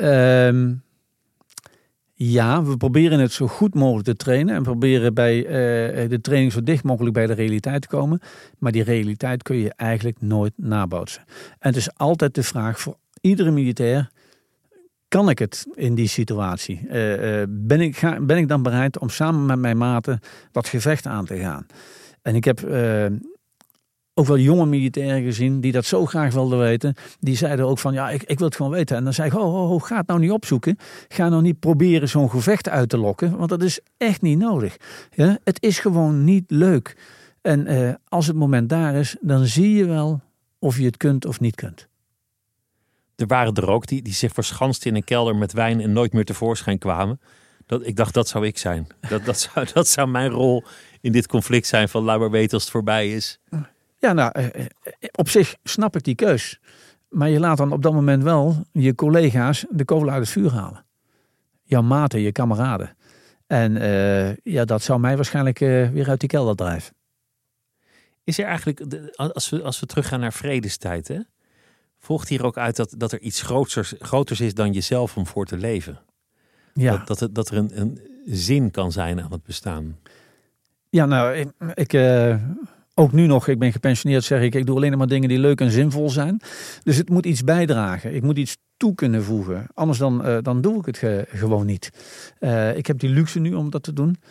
Ja, we proberen het zo goed mogelijk te trainen. En proberen bij de training zo dicht mogelijk bij de realiteit te komen. Maar die realiteit kun je eigenlijk nooit nabootsen. En het is altijd de vraag voor iedere militair: kan ik het in die situatie? Ben ik dan bereid om samen met mijn maten dat gevecht aan te gaan? En ik heb ook wel jonge militairen gezien die dat zo graag wilden weten. Die zeiden ook van, ja, ik wil het gewoon weten. En dan zei ik, ga het nou niet opzoeken. Ga nou niet proberen zo'n gevecht uit te lokken. Want dat is echt niet nodig. Ja? Het is gewoon niet leuk. En als het moment daar is, dan zie je wel of je het kunt of niet kunt. Er waren er ook die zich verschansten in een kelder met wijn en nooit meer tevoorschijn kwamen. Ik dacht, dat zou ik zijn. Dat zou mijn rol in dit conflict zijn van laat maar weten als het voorbij is. Ja, nou, op zich snap ik die keus. Maar je laat dan op dat moment wel je collega's de kolen uit het vuur halen. Jouw maten, je kameraden. En dat zou mij waarschijnlijk weer uit die kelder drijven. Is er eigenlijk, als we teruggaan naar vredestijd, hè, volgt hier ook uit dat er iets groters is dan jezelf om voor te leven? Ja. Dat er een zin kan zijn aan het bestaan. Ja, nou, ik ook nu nog, ik ben gepensioneerd, zeg ik doe alleen maar dingen die leuk en zinvol zijn. Dus het moet iets bijdragen. Ik moet iets toe kunnen voegen. Anders dan doe ik het gewoon niet. Ik heb die luxe nu om dat te doen.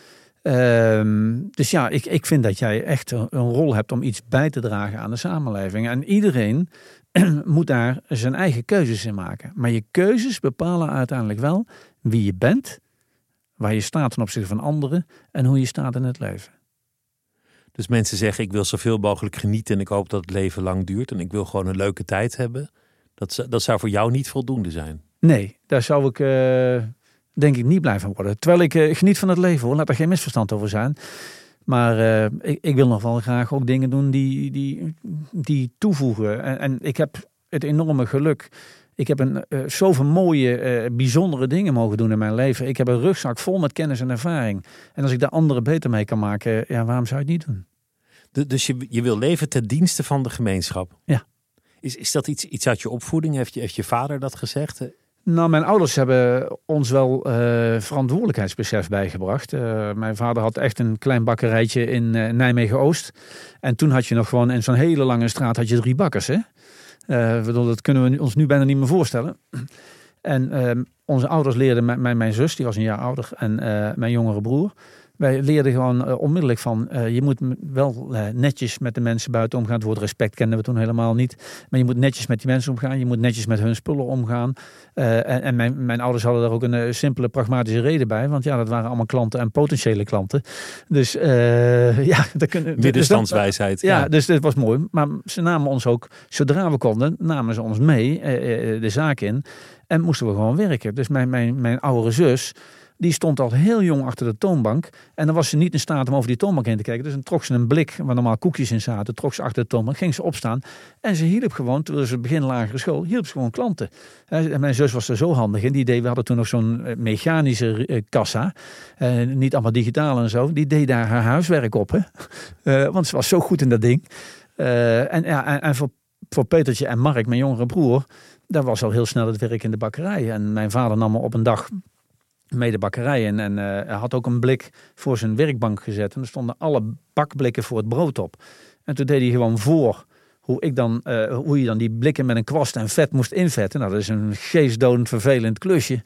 Dus ja, ik vind dat jij echt een rol hebt om iets bij te dragen aan de samenleving. En iedereen moet daar zijn eigen keuzes in maken. Maar je keuzes bepalen uiteindelijk wel wie je bent, waar je staat ten opzichte van anderen en hoe je staat in het leven. Dus mensen zeggen, ik wil zoveel mogelijk genieten en ik hoop dat het leven lang duurt en ik wil gewoon een leuke tijd hebben. Dat zou voor jou niet voldoende zijn? Nee, daar zou ik denk ik niet blij van worden. Terwijl ik geniet van het leven, hoor. Laat er geen misverstand over zijn. Maar ik wil nog wel graag ook dingen doen die toevoegen. En ik heb het enorme geluk. Ik heb zoveel mooie, bijzondere dingen mogen doen in mijn leven. Ik heb een rugzak vol met kennis en ervaring. En als ik daar anderen beter mee kan maken, ja, waarom zou je het niet doen? Dus je wil leven ten dienste van de gemeenschap? Ja. Is dat iets uit je opvoeding? Heeft je vader dat gezegd? Nou, mijn ouders hebben ons wel verantwoordelijkheidsbesef bijgebracht. Mijn vader had echt een klein bakkerijtje in Nijmegen-Oost. En toen had je nog gewoon in zo'n hele lange straat had je 3 bakkers, hè? Dat kunnen we ons nu bijna niet meer voorstellen. En onze ouders leerden mijn zus, die was een jaar ouder, en mijn jongere broer. Wij leerden gewoon onmiddellijk van, je moet wel netjes met de mensen buiten omgaan. Het woord respect kenden we toen helemaal niet. Maar je moet netjes met die mensen omgaan. Je moet netjes met hun spullen omgaan. En mijn ouders hadden daar ook een simpele, pragmatische reden bij. Want ja, dat waren allemaal klanten en potentiële klanten. Dus ja. Middenstandswijsheid. Dus dit was mooi. Maar ze namen ons ook, zodra we konden, namen ze ons mee de zaak in. En moesten we gewoon werken. Dus mijn oudere zus, die stond al heel jong achter de toonbank. En dan was ze niet in staat om over die toonbank heen te kijken. Dus dan trok ze een blik waar normaal koekjes in zaten. Trok ze achter de toonbank, ging ze opstaan. En ze hielp gewoon, terwijl ze begin lagere school, hielp ze gewoon klanten. En mijn zus was er zo handig in. We hadden toen nog zo'n mechanische kassa. Niet allemaal digitaal en zo. Die deed daar haar huiswerk op. Hè? Want ze was zo goed in dat ding. En voor Petertje en Mark, mijn jongere broer, daar was al heel snel het werk in de bakkerij. En mijn vader nam me op een dag mee de bakkerij in. En hij had ook een blik voor zijn werkbank gezet. En er stonden alle bakblikken voor het brood op. En toen deed hij gewoon voor hoe je dan die blikken met een kwast en vet moest invetten. Nou, dat is een geestdodend vervelend klusje.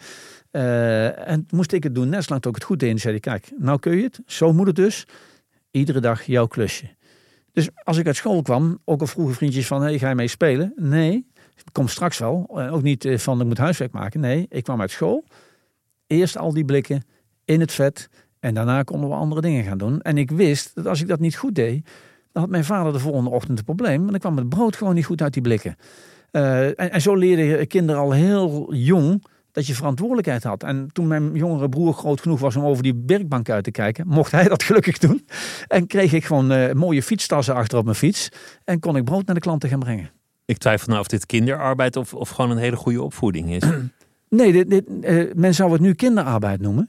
En moest ik het doen, net zolang ik het goed deed. En zei hij, kijk, nou kun je het. Zo moet het dus. Iedere dag jouw klusje. Dus als ik uit school kwam, ook al vroegen vriendjes van, hey, ga je mee spelen? Nee, ik kom straks wel. Ook niet van, ik moet huiswerk maken. Nee, ik kwam uit school. Eerst al die blikken in het vet. En daarna konden we andere dingen gaan doen. En ik wist dat als ik dat niet goed deed, dan had mijn vader de volgende ochtend een probleem. Want dan kwam het brood gewoon niet goed uit die blikken. En zo leerden kinderen al heel jong dat je verantwoordelijkheid had. En toen mijn jongere broer groot genoeg was om over die werkbank uit te kijken, mocht hij dat gelukkig doen. En kreeg ik gewoon mooie fietstassen achter op mijn fiets. En kon ik brood naar de klanten gaan brengen. Ik twijfel nou of dit kinderarbeid of gewoon een hele goede opvoeding is. Nee, men zou het nu kinderarbeid noemen.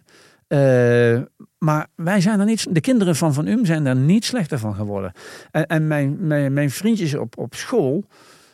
Maar wij zijn er niet. De kinderen van UM zijn er niet slechter van geworden. En mijn vriendjes op school,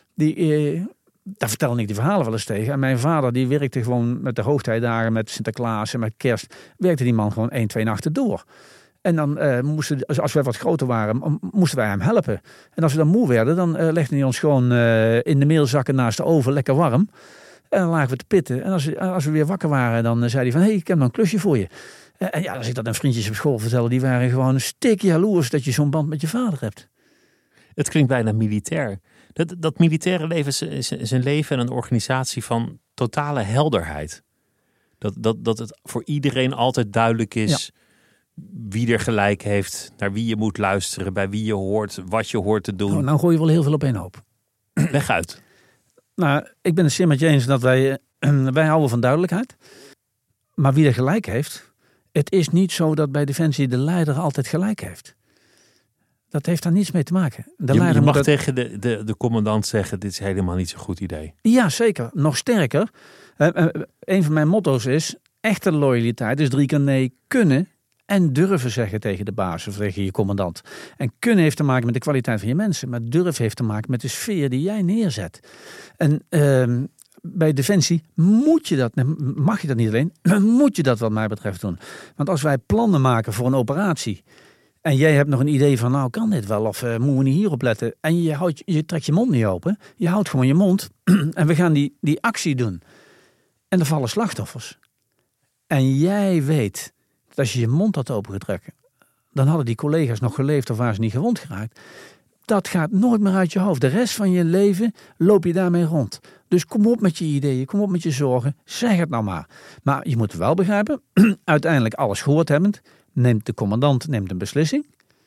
daar vertelde ik die verhalen wel eens tegen. En mijn vader die werkte gewoon met de hoogtijdagen, met Sinterklaas en met Kerst. Werkte die man gewoon 1-2 nachten door. En dan als wij wat groter waren, moesten wij hem helpen. En als we dan moe werden, dan legde hij ons gewoon in de meelzakken naast de oven, lekker warm. En dan lagen we te pitten. En als we weer wakker waren, dan zei hij van, hey, ik heb nog een klusje voor je. En ja, als ik dat aan vriendjes op school vertelde, die waren gewoon een stuk jaloers dat je zo'n band met je vader hebt. Het klinkt bijna militair. Dat militaire leven is een leven en een organisatie van totale helderheid. Dat het voor iedereen altijd duidelijk is wie er gelijk heeft, naar wie je moet luisteren, bij wie je hoort, wat je hoort te doen. Nou gooi je wel heel veel op één hoop. Leg uit. Nou, ik ben het zeer met je eens dat wij houden van duidelijkheid. Maar wie er gelijk heeft, het is niet zo dat bij Defensie de leider altijd gelijk heeft. Dat heeft daar niets mee te maken. Je mag tegen de commandant zeggen, dit is helemaal niet zo'n goed idee. Ja, zeker. Nog sterker. Een van mijn motto's is, echte loyaliteit is 3 keer nee kunnen en durven zeggen tegen de baas of tegen je commandant. En kunnen heeft te maken met de kwaliteit van je mensen, maar durf heeft te maken met de sfeer die jij neerzet. En bij Defensie mag je dat niet alleen, moet je dat wat mij betreft doen. Want als wij plannen maken voor een operatie en jij hebt nog een idee van, nou kan dit wel of moeten we niet hierop letten. En je trekt je mond niet open, je houdt gewoon je mond en we gaan die actie doen. En er vallen slachtoffers. En jij weet dat als je je mond had opengetrokken, dan hadden die collega's nog geleefd of waren ze niet gewond geraakt. Dat gaat nooit meer uit je hoofd. De rest van je leven loop je daarmee rond. Dus kom op met je ideeën, kom op met je zorgen. Zeg het nou maar. Maar je moet wel begrijpen, uiteindelijk alles gehoord hebbend, neemt de commandant een beslissing.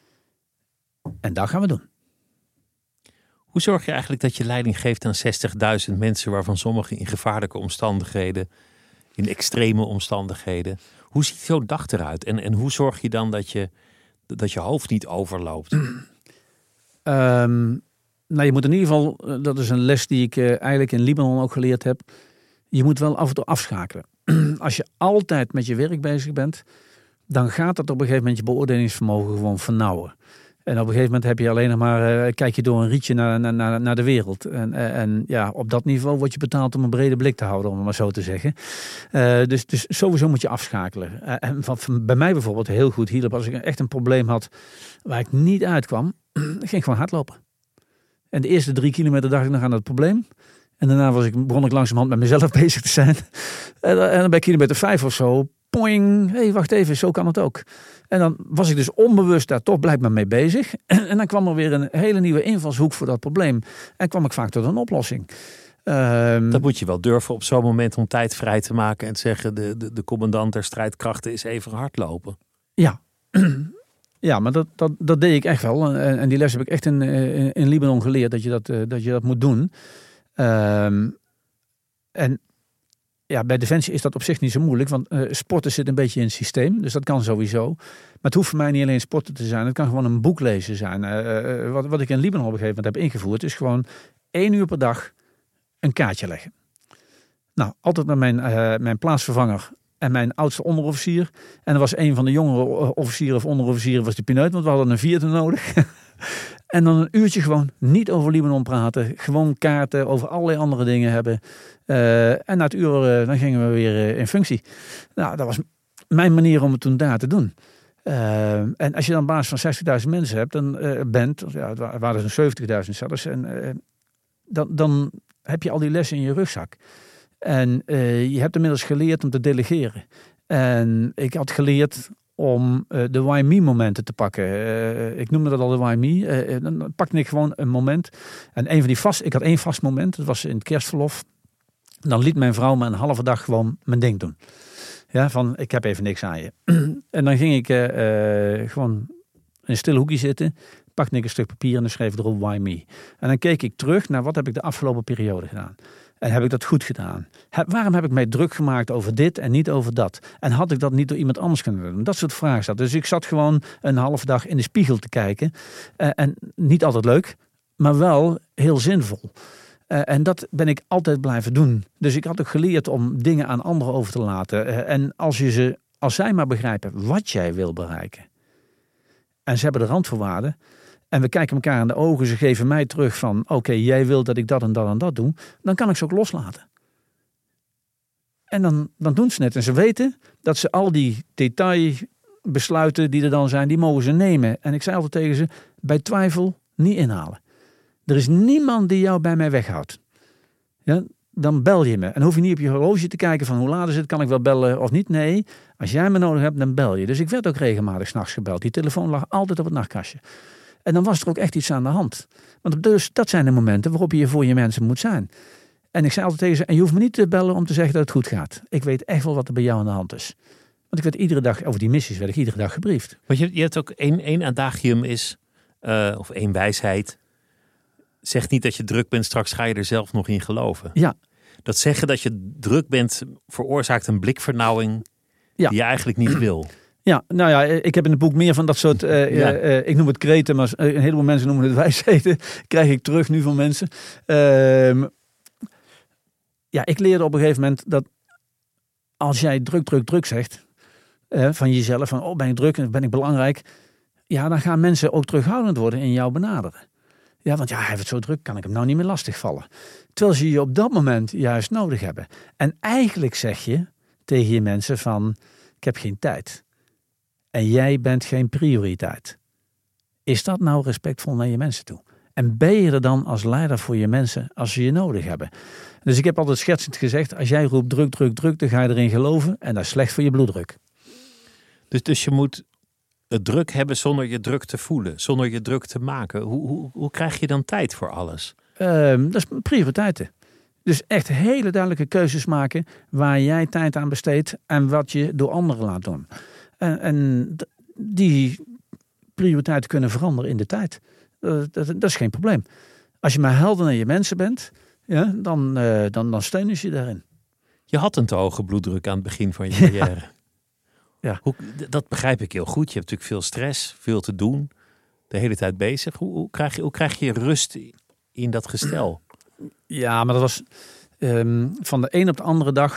En dat gaan we doen. Hoe zorg je eigenlijk dat je leiding geeft aan 60.000 mensen, waarvan sommigen in gevaarlijke omstandigheden, in extreme omstandigheden? Hoe ziet zo'n dag eruit? En hoe zorg je dan dat je hoofd niet overloopt? Je moet in ieder geval, dat is een les die ik eigenlijk in Libanon ook geleerd heb. Je moet wel af en toe afschakelen. Als je altijd met je werk bezig bent, dan gaat dat op een gegeven moment je beoordelingsvermogen gewoon vernauwen. En op een gegeven moment heb je alleen nog maar, kijk je door een rietje naar de wereld. En op dat niveau word je betaald om een brede blik te houden, om het maar zo te zeggen. Dus sowieso moet je afschakelen. En wat bij mij bijvoorbeeld heel goed hielp, als ik echt een probleem had waar ik niet uitkwam, ging ik gewoon hardlopen. En de eerste 3 kilometer dacht ik nog aan het probleem. En daarna begon ik langzamerhand met mezelf bezig te zijn. En dan bij kilometer 5 of zo, poing, hé, wacht even, zo kan het ook. En dan was ik dus onbewust daar toch blijkbaar mee bezig. En dan kwam er weer een hele nieuwe invalshoek voor dat probleem. En kwam ik vaak tot een oplossing. Dat moet je wel durven op zo'n moment om tijd vrij te maken en te zeggen, de commandant der strijdkrachten is even hardlopen. Ja. Ja, maar dat deed ik echt wel. En die les heb ik echt in Libanon geleerd, dat je dat moet doen. En ja, bij Defensie is dat op zich niet zo moeilijk, want sporten zit een beetje in het systeem. Dus dat kan sowieso. Maar het hoeft voor mij niet alleen sporten te zijn. Het kan gewoon een boek lezen zijn. Wat ik in Libanon op een gegeven moment heb ingevoerd, is gewoon 1 uur per dag een kaartje leggen. Nou, altijd met mijn plaatsvervanger en mijn oudste onderofficier. En er was een van de jongere officieren of onderofficieren was de pineut, want we hadden een 4e nodig. En dan een uurtje gewoon niet over Libanon praten. Gewoon kaarten over allerlei andere dingen hebben. En na het uur dan gingen we weer in functie. Nou, dat was mijn manier om het toen daar te doen. En als je dan baas van 60.000 mensen hebt, dan het waren er 70.000 zelfs. En dan heb je al die lessen in je rugzak. En je hebt inmiddels geleerd om te delegeren. En ik had geleerd om de why me momenten te pakken. Ik noemde dat al de why me. Dan pakte ik gewoon een moment. En ik had 1 vast moment. Dat was in het kerstverlof. Dan liet mijn vrouw me een halve dag gewoon mijn ding doen. Ja, van ik heb even niks aan je. En dan ging ik gewoon in een stil hoekje zitten. Pakte ik een stuk papier en dan schreef ik erop why me. En dan keek ik terug naar wat heb ik de afgelopen periode gedaan. En heb ik dat goed gedaan? Waarom heb ik mij druk gemaakt over dit en niet over dat? En had ik dat niet door iemand anders kunnen doen? Dat soort vragen zat. Dus ik zat gewoon een half dag in de spiegel te kijken. En niet altijd leuk, maar wel heel zinvol. En dat ben ik altijd blijven doen. Dus ik had ook geleerd om dingen aan anderen over te laten. En als zij maar begrijpen wat jij wil bereiken. En ze hebben de randvoorwaarden. En we kijken elkaar in de ogen. Ze geven mij terug van oké, jij wil dat ik dat en dat en dat doe. Dan kan ik ze ook loslaten. En dan doen ze het. En ze weten dat ze al die detailbesluiten die er dan zijn, die mogen ze nemen. En ik zei altijd tegen ze, bij twijfel niet inhalen. Er is niemand die jou bij mij weghoudt. Ja, dan bel je me. En hoef je niet op je horloge te kijken van hoe laat is het, kan ik wel bellen of niet. Nee, als jij me nodig hebt, dan bel je. Dus ik werd ook regelmatig 's nachts gebeld. Die telefoon lag altijd op het nachtkastje. En dan was er ook echt iets aan de hand. Want dus dat zijn de momenten waarop je voor je mensen moet zijn. En ik zei altijd tegen ze, en je hoeft me niet te bellen om te zeggen dat het goed gaat. Ik weet echt wel wat er bij jou aan de hand is. Want ik werd iedere dag, over die missies werd ik iedere dag gebriefd. Want je hebt ook één adagium is, of één wijsheid. Zeg niet dat je druk bent, straks ga je er zelf nog in geloven. Ja. Dat zeggen dat je druk bent veroorzaakt een blikvernauwing die je eigenlijk niet wil. Ja, nou ja, ik heb in het boek meer van dat soort, ik noem het kreten, maar een heleboel mensen noemen het wijsheden. Krijg ik terug nu van mensen. Ik leerde op een gegeven moment dat als jij druk zegt, van jezelf, van ben ik druk en ben ik belangrijk. Ja, dan gaan mensen ook terughoudend worden in jou benaderen. Ja, want hij heeft het zo druk, kan ik hem nou niet meer lastigvallen. Terwijl ze je op dat moment juist nodig hebben. En eigenlijk zeg je tegen je mensen van, ik heb geen tijd. En jij bent geen prioriteit. Is dat nou respectvol naar je mensen toe? En ben je er dan als leider voor je mensen als ze je nodig hebben? Dus ik heb altijd schertsend gezegd, als jij roept druk, dan ga je erin geloven. En dat is slecht voor je bloeddruk. Dus je moet het druk hebben zonder je druk te voelen. Zonder je druk te maken. Hoe krijg je dan tijd voor alles? Dat is prioriteiten. Dus echt hele duidelijke keuzes maken waar jij tijd aan besteedt en wat je door anderen laat doen. En die prioriteiten kunnen veranderen in de tijd. Dat is geen probleem. Als je maar helder naar je mensen bent, ja, dan steunen ze je daarin. Je had een te hoge bloeddruk aan het begin van je carrière. Ja. Dat begrijp ik heel goed. Je hebt natuurlijk veel stress, veel te doen. De hele tijd bezig. Hoe krijg je rust in dat gestel? Ja, maar dat was van de een op de andere dag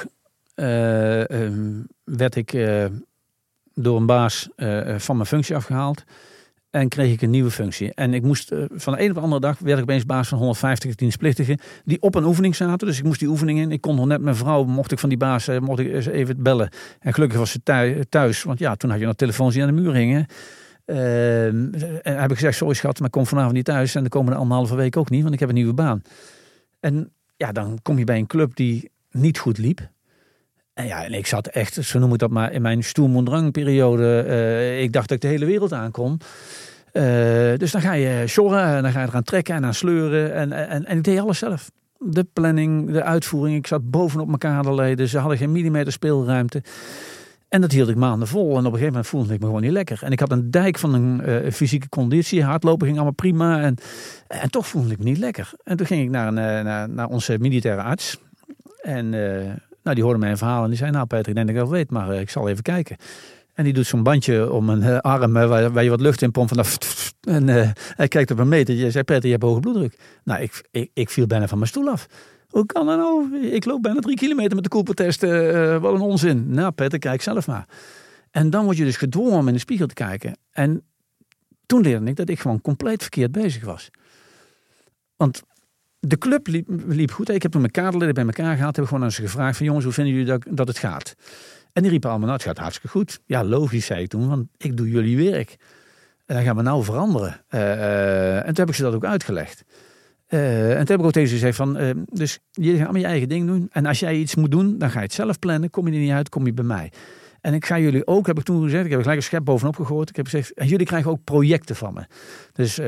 werd ik door een baas van mijn functie afgehaald. En kreeg ik een nieuwe functie. En ik moest van de een op de andere dag werd ik opeens baas van 150 dienstplichtigen die op een oefening zaten. Dus ik moest die oefening in. Ik kon nog net mijn vrouw, mocht ik van die baas mocht ik eens even bellen. En gelukkig was ze thuis. Want ja, toen had je nog telefoons die aan de muur hingen. En heb ik gezegd, sorry schat, maar ik kom vanavond niet thuis. En de komende 1,5 week ook niet, want ik heb een nieuwe baan. En ja, dan kom je bij een club die niet goed liep. En ik zat echt, zo noem ik dat maar, in mijn Sturm-und-Drang-periode. Ik dacht dat ik de hele wereld aankom. Dus dan ga je sjorren en dan ga je eraan trekken en aan sleuren. En ik deed alles zelf. De planning, de uitvoering. Ik zat bovenop mijn kaderleden. Ze hadden geen millimeter speelruimte. En dat hield ik maanden vol. En op een gegeven moment voelde ik me gewoon niet lekker. En ik had een dijk van een fysieke conditie. Hardlopen ging allemaal prima. En toch voelde ik me niet lekker. En toen ging ik naar onze militaire arts. En die hoorde mijn verhaal. En die zei, nou Peter, ik denk dat ik dat weet. Maar ik zal even kijken. En die doet zo'n bandje om mijn arm waar je wat lucht in pompt. En hij kijkt op een meter. Hij zei, Peter, je hebt hoge bloeddruk. Nou, ik viel bijna van mijn stoel af. Hoe kan dat nou? Ik loop bijna 3 kilometer met de koelpertest. Wat een onzin. Nou, Peter, kijk zelf maar. En dan word je dus gedwongen om in de spiegel te kijken. En toen leerde ik dat ik gewoon compleet verkeerd bezig was. Want de club liep goed. Ik heb toen mijn kaderleden bij elkaar gehad. Heb ik gewoon aan ze gevraagd van jongens, hoe vinden jullie dat het gaat? En die riepen allemaal, nou, het gaat hartstikke goed. Ja, logisch, zei ik toen, want ik doe jullie werk. En dan gaan we nou veranderen. En toen heb ik ze dat ook uitgelegd. En toen heb ik ook tegen ze gezegd van, dus je gaat allemaal je eigen ding doen. En als jij iets moet doen, dan ga je het zelf plannen. Kom je er niet uit, kom je bij mij. En ik ga jullie ook, heb ik toen gezegd, ik heb er gelijk een schep bovenop gegooid. Ik heb gezegd, en jullie krijgen ook projecten van me. Dus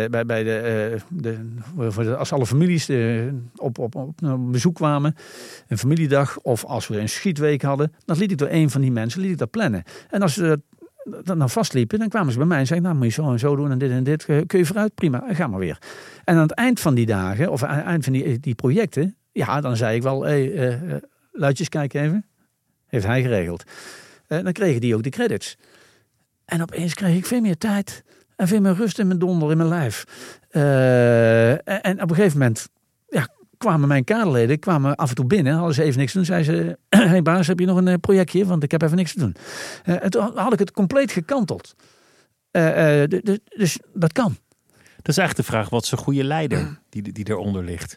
als alle families op bezoek kwamen, een familiedag, of als we een schietweek hadden, dan liet ik door een van die mensen dat plannen. En als ze dat dan vastliepen, dan kwamen ze bij mij en zeiden, nou moet je zo en zo doen en dit. Kun je vooruit? Prima, ga maar weer. En aan het eind van die dagen, of aan het eind van die projecten, Ja, dan zei ik wel, luidjes, kijk even. Heeft hij geregeld. Dan kregen die ook de credits. En opeens kreeg ik veel meer tijd. En veel meer rust in mijn donder, in mijn lijf. En op een gegeven moment kwamen mijn kaderleden af en toe binnen. Hadden ze even niks te doen. Zeiden ze, hey baas, heb je nog een projectje? Want ik heb even niks te doen. En toen had ik het compleet gekanteld. Dus dat kan. Dat is eigenlijk de vraag, wat is een goede leider die eronder ligt?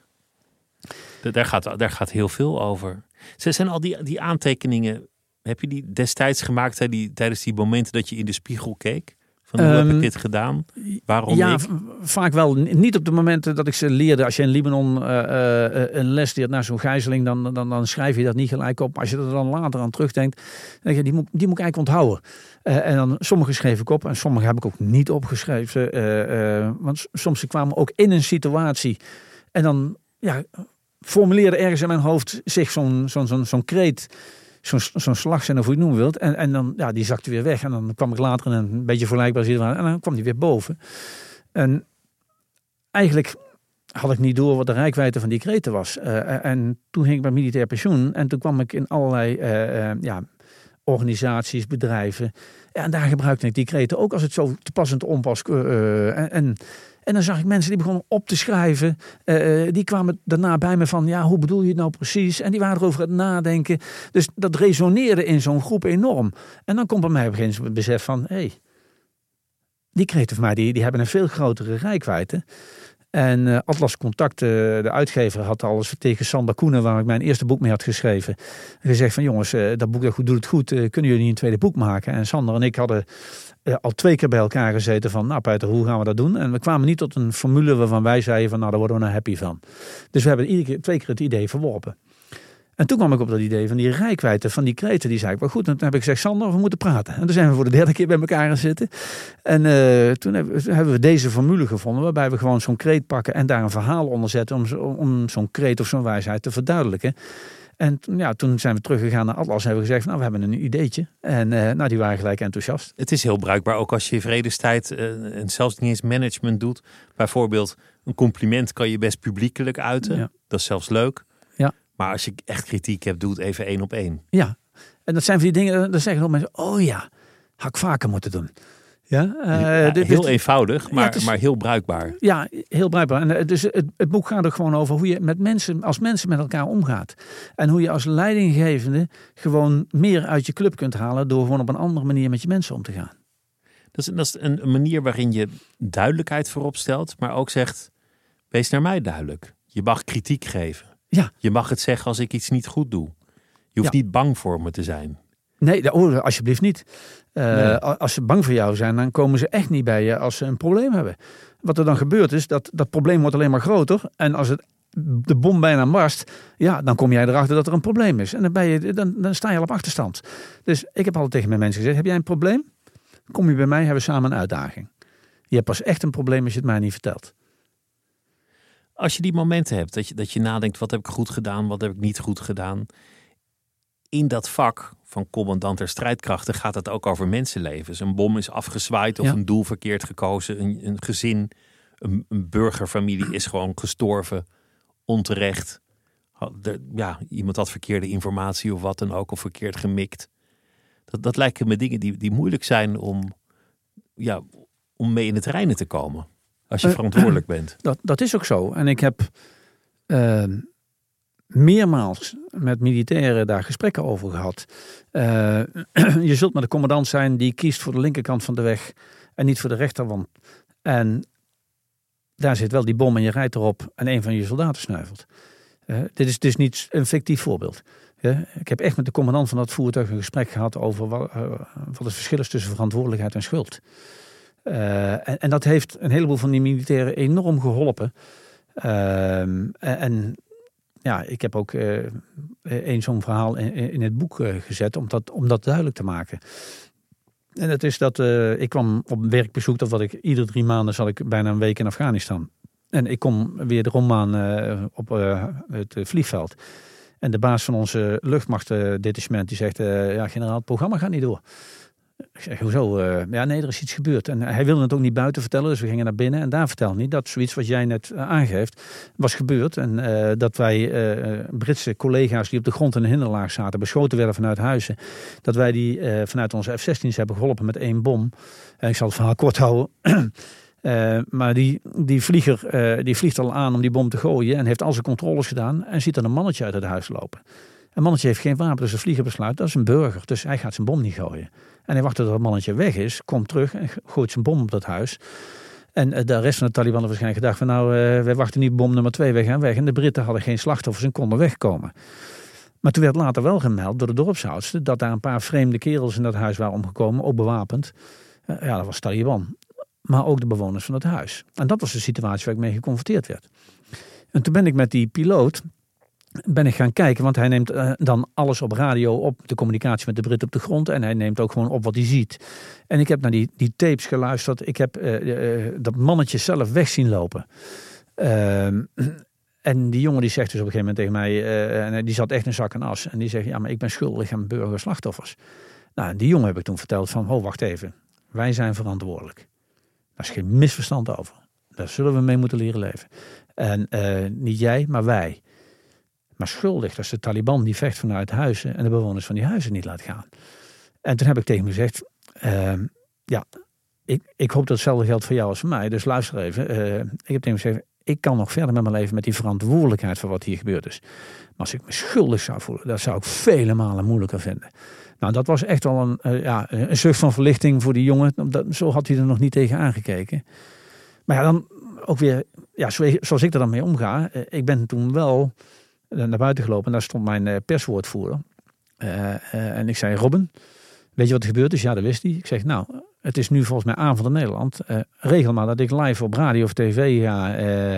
Daar gaat heel veel over. Zijn al die aantekeningen, heb je die destijds gemaakt tijdens die momenten dat je in de spiegel keek? Van hoe heb ik dit gedaan? Waarom ik? Vaak wel. Niet op de momenten dat ik ze leerde. Als je in Libanon een les leert naar zo'n gijzeling, dan schrijf je dat niet gelijk op. Als je er dan later aan terugdenkt, dan denk je, die moet ik eigenlijk onthouden. En dan sommige schreef ik op en sommige heb ik ook niet opgeschreven. Want soms kwamen ook in een situatie en dan formuleerde ergens in mijn hoofd zich zo'n kreet. Zo'n slagzin of hoe je het noemen wilt. En dan, die zakte weer weg. En dan kwam ik later in een beetje vergelijkbaar situatie. En dan kwam die weer boven. En eigenlijk had ik niet door wat de reikwijdte van die kreten was. En toen ging ik bij militair pensioen. En toen kwam ik in allerlei organisaties, bedrijven. En daar gebruikte ik die kreten ook als het zo te pas en te onpas. En dan zag ik mensen die begonnen op te schrijven. Die kwamen daarna bij me van, hoe bedoel je het nou precies? En die waren erover aan het nadenken. Dus dat resoneerde in zo'n groep enorm. En dan komt bij mij op een gegeven moment het besef van, die kreten van mij, die hebben een veel grotere reikwijdte. En Atlas Contact, de uitgever, had alles tegen Sander Koenen, waar ik mijn eerste boek mee had geschreven, gezegd van jongens, dat boek doet het goed, kunnen jullie een tweede boek maken? En Sander en ik hadden al 2 keer bij elkaar gezeten van, nou Peter, hoe gaan we dat doen? En we kwamen niet tot een formule waarvan wij zeiden van, nou daar worden we nou happy van. Dus we hebben 2 keer het idee verworpen. En toen kwam ik op dat idee van die reikwijdte van die kreten. Die zei ik, wel goed, dan heb ik gezegd, Sander, we moeten praten. En toen zijn we voor de 3e keer bij elkaar gaan zitten. En toen hebben we deze formule gevonden, waarbij we gewoon zo'n kreet pakken en daar een verhaal onder zetten om zo'n kreet of zo'n wijsheid te verduidelijken. En toen zijn we teruggegaan naar Atlas en hebben we gezegd, nou, we hebben een ideetje. En die waren gelijk enthousiast. Het is heel bruikbaar, ook als je in vredestijd en zelfs niet eens management doet. Bijvoorbeeld, een compliment kan je best publiekelijk uiten. Ja. Dat is zelfs leuk. Ja. Maar als je echt kritiek hebt, doe het even 1 op 1. Ja, en dat zijn van die dingen, dan zeggen ook mensen, had ik vaker moeten doen. Ja, heel eenvoudig, maar heel bruikbaar. Ja, heel bruikbaar. En dus het boek gaat er gewoon over hoe je als mensen met elkaar omgaat. En hoe je als leidinggevende gewoon meer uit je club kunt halen door gewoon op een andere manier met je mensen om te gaan. Dat is een manier waarin je duidelijkheid voorop stelt, maar ook zegt, wees naar mij duidelijk. Je mag kritiek geven. Ja. Je mag het zeggen als ik iets niet goed doe. Je hoeft niet bang voor me te zijn. Nee, alsjeblieft niet. Nee. Als ze bang voor jou zijn, dan komen ze echt niet bij je als ze een probleem hebben. Wat er dan gebeurt is, dat probleem wordt alleen maar groter. En als de bom bijna barst, dan kom jij erachter dat er een probleem is. En dan sta je al op achterstand. Dus ik heb altijd tegen mijn mensen gezegd, heb jij een probleem? Kom je bij mij, hebben we samen een uitdaging. Je hebt pas echt een probleem als je het mij niet vertelt. Als je die momenten hebt, dat je nadenkt, wat heb ik goed gedaan, wat heb ik niet goed gedaan. In dat vak van commandant der strijdkrachten gaat het ook over mensenlevens. Een bom is afgezwaaid of een doel verkeerd gekozen. Een gezin, een burgerfamilie is gewoon gestorven, onterecht. Iemand had verkeerde informatie of wat dan ook, of verkeerd gemikt. Dat lijken me dingen die moeilijk zijn om mee in het reinen te komen. Als je verantwoordelijk bent. Dat is ook zo. En ik heb meermaals met militairen daar gesprekken over gehad. Je zult maar de commandant zijn die kiest voor de linkerkant van de weg en niet voor de rechterwand. En daar zit wel die bom en je rijdt erop en een van je soldaten sneuvelt. Dit is dus niet een fictief voorbeeld. Ik heb echt met de commandant van dat voertuig een gesprek gehad over wat het verschil is tussen verantwoordelijkheid en schuld. En dat heeft een heleboel van die militairen enorm geholpen. Ik heb ook zo'n verhaal in het boek gezet om dat duidelijk te maken. En dat is dat ik kwam op werkbezoek, dat ik iedere 3 maanden zat ik bijna een week in Afghanistan. En ik kom weer de rombaan op het vliegveld. En de baas van onze luchtmachtdetachement die zegt, generaal, het programma gaat niet door. Ik zeg, hoezo? Nee, er is iets gebeurd. En hij wilde het ook niet buiten vertellen, dus we gingen naar binnen. En daar vertelde hij dat zoiets wat jij net aangeeft, was gebeurd. En dat wij Britse collega's die op de grond in een hinderlaag zaten, beschoten werden vanuit huizen. Dat wij die vanuit onze F-16's hebben geholpen met 1 bom. En ik zal het verhaal kort houden. Maar die vlieger die vliegt al aan om die bom te gooien en heeft al zijn controles gedaan en ziet dan een mannetje uit het huis lopen. Een mannetje heeft geen wapen, dus de vlieger besluit, dat is een burger. Dus hij gaat zijn bom niet gooien. En hij wacht tot het mannetje weg is, komt terug en gooit zijn bom op dat huis. En de rest van de Taliban had waarschijnlijk gedacht van wij wachten niet bom nummer 2, wij gaan weg. En de Britten hadden geen slachtoffers en konden wegkomen. Maar toen werd later wel gemeld door de dorpsoudsten dat daar een paar vreemde kerels in dat huis waren omgekomen, ook bewapend. Dat was Taliban. Maar ook de bewoners van het huis. En dat was de situatie waar ik mee geconfronteerd werd. En toen ben ik met die piloot gaan kijken, want hij neemt dan alles op radio op, de communicatie met de Britten op de grond, en hij neemt ook gewoon op wat hij ziet. En ik heb naar die tapes geluisterd. Ik heb dat mannetje zelf weg zien lopen. En die jongen die zegt dus op een gegeven moment tegen mij, en die zat echt in zak en as, en die zegt, ja, maar ik ben schuldig aan burgerslachtoffers. Nou, en die jongen heb ik toen verteld van, wacht even, wij zijn verantwoordelijk. Daar is geen misverstand over. Daar zullen we mee moeten leren leven. En niet jij, maar wij. Maar schuldig, dat is de Taliban die vecht vanuit huizen en de bewoners van die huizen niet laat gaan. En toen heb ik tegen hem gezegd, ik hoop dat hetzelfde geldt voor jou als voor mij. Dus luister even. Ik heb tegen hem gezegd, ik kan nog verder met mijn leven met die verantwoordelijkheid voor wat hier gebeurd is. Maar als ik me schuldig zou voelen, dat zou ik vele malen moeilijker vinden. Nou, dat was echt wel een zucht van verlichting voor die jongen. Zo had hij er nog niet tegen aangekeken. Maar ja, dan ook weer, zoals ik er dan mee omga. Ik ben toen wel naar buiten gelopen en daar stond mijn perswoordvoerder. En ik zei, Robin, weet je wat er gebeurd is? Ja, dat wist hij. Ik zeg, nou, het is nu volgens mij avond in Nederland. Regel maar dat ik live op radio of tv ga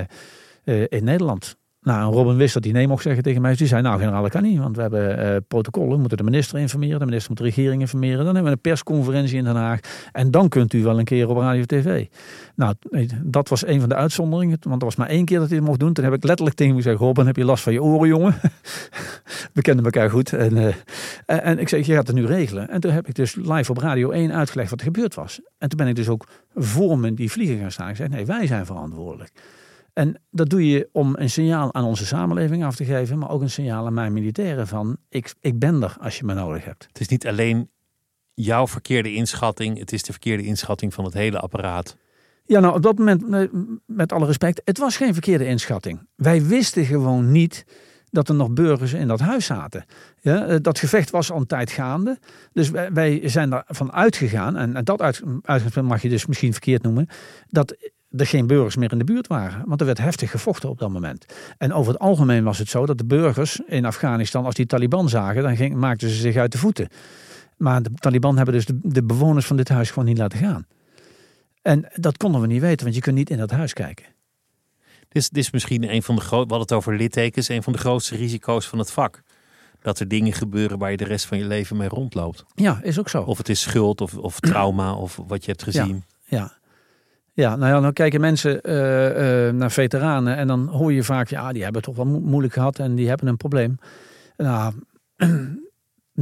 in Nederland. Nou, en Robin wist dat hij nee mocht zeggen tegen mij. Dus die zei, nou generaal, dat kan niet. Want we hebben protocollen. We moeten de minister informeren. De minister moet de regering informeren. Dan hebben we een persconferentie in Den Haag. En dan kunt u wel een keer op radio of tv. Nou, dat was een van de uitzonderingen. Want er was maar 1 keer dat hij het mocht doen. Toen heb ik letterlijk tegen hem gezegd, Robin, heb je last van je oren, jongen? We kenden elkaar goed. En ik zeg, je gaat het nu regelen. En toen heb ik dus live op Radio 1 uitgelegd wat er gebeurd was. En toen ben ik dus ook voor me die vlieger gaan staan. Ik zei, nee, wij zijn verantwoordelijk. En dat doe je om een signaal aan onze samenleving af te geven, maar ook een signaal aan mijn militairen van, ik ben er als je me nodig hebt. Het is niet alleen jouw verkeerde inschatting, het is de verkeerde inschatting van het hele apparaat. Ja, nou op dat moment, met alle respect, het was geen verkeerde inschatting. Wij wisten gewoon niet dat er nog burgers in dat huis zaten. Ja, dat gevecht was al een tijd gaande. Dus wij zijn daarvan uitgegaan, en dat uitgangspunt mag je dus misschien verkeerd noemen, dat er geen burgers meer in de buurt waren. Want er werd heftig gevochten op dat moment. En over het algemeen was het zo dat de burgers in Afghanistan, als die Taliban zagen, dan maakten ze zich uit de voeten. Maar de Taliban hebben dus de bewoners van dit huis gewoon niet laten gaan. En dat konden we niet weten, want je kunt niet in dat huis kijken. Dit is misschien een van de we hadden het over littekens, een van de grootste risico's van het vak. Dat er dingen gebeuren waar je de rest van je leven mee rondloopt. Ja, is ook zo. Of het is schuld of trauma of wat je hebt gezien. Ja, nou kijken mensen naar veteranen en dan hoor je vaak, ja, die hebben het toch wel moeilijk gehad en die hebben een probleem. Nou, 90%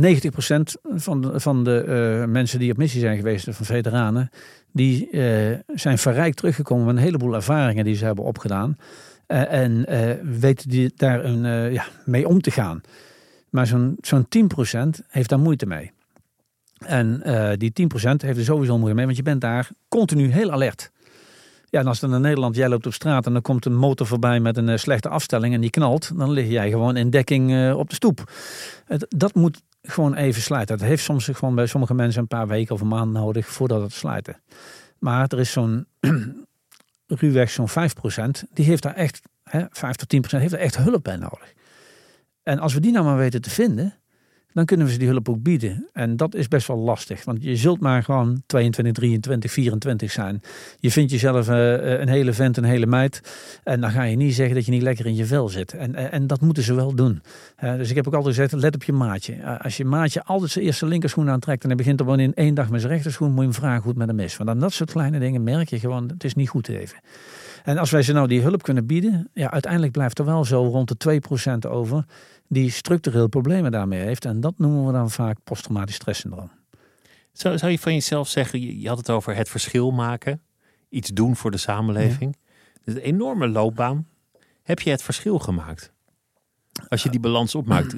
van de mensen die op missie zijn geweest, van veteranen, die zijn verrijkt teruggekomen met een heleboel ervaringen die ze hebben opgedaan. En weten die daar mee om te gaan. Maar zo'n 10% heeft daar moeite mee. En die 10% heeft er sowieso moeite mee, want je bent daar continu heel alert. Ja, en als dan in Nederland, jij loopt op straat en dan komt een motor voorbij met een slechte afstelling en die knalt, dan lig jij gewoon in dekking op de stoep. Dat moet gewoon even slijten. Dat heeft soms gewoon bij sommige mensen een paar weken of een maand nodig voordat het slijten. Maar er is zo'n ruwweg zo'n 5%, die heeft daar echt, 5 tot 10% heeft er echt hulp bij nodig. En als we die nou maar weten te vinden, dan kunnen we ze die hulp ook bieden. En dat is best wel lastig. Want je zult maar gewoon 22, 23, 24 zijn. Je vindt jezelf een hele vent, een hele meid. En dan ga je niet zeggen dat je niet lekker in je vel zit. En dat moeten ze wel doen. Dus ik heb ook altijd gezegd, let op je maatje. Als je maatje altijd zijn eerste linkerschoen aantrekt en hij begint er in 1 dag met zijn rechterschoen, moet je hem vragen hoe het met hem is. Want aan dat soort kleine dingen merk je gewoon, het is niet goed even. En als wij ze nou die hulp kunnen bieden, ja, uiteindelijk blijft er wel zo rond de 2% over die structureel problemen daarmee heeft. En dat noemen we dan vaak posttraumatisch stresssyndroom. Zou je van jezelf zeggen, je had het over het verschil maken, iets doen voor de samenleving. Dat is een enorme loopbaan. Heb je het verschil gemaakt? Als je die balans opmaakt.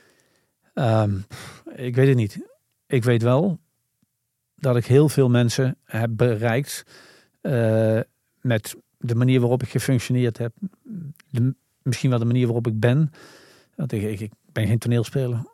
Ik weet het niet. Ik weet wel dat ik heel veel mensen heb bereikt met de manier waarop ik gefunctioneerd heb. Misschien wel de manier waarop ik ben. Want ik ben geen toneelspeler.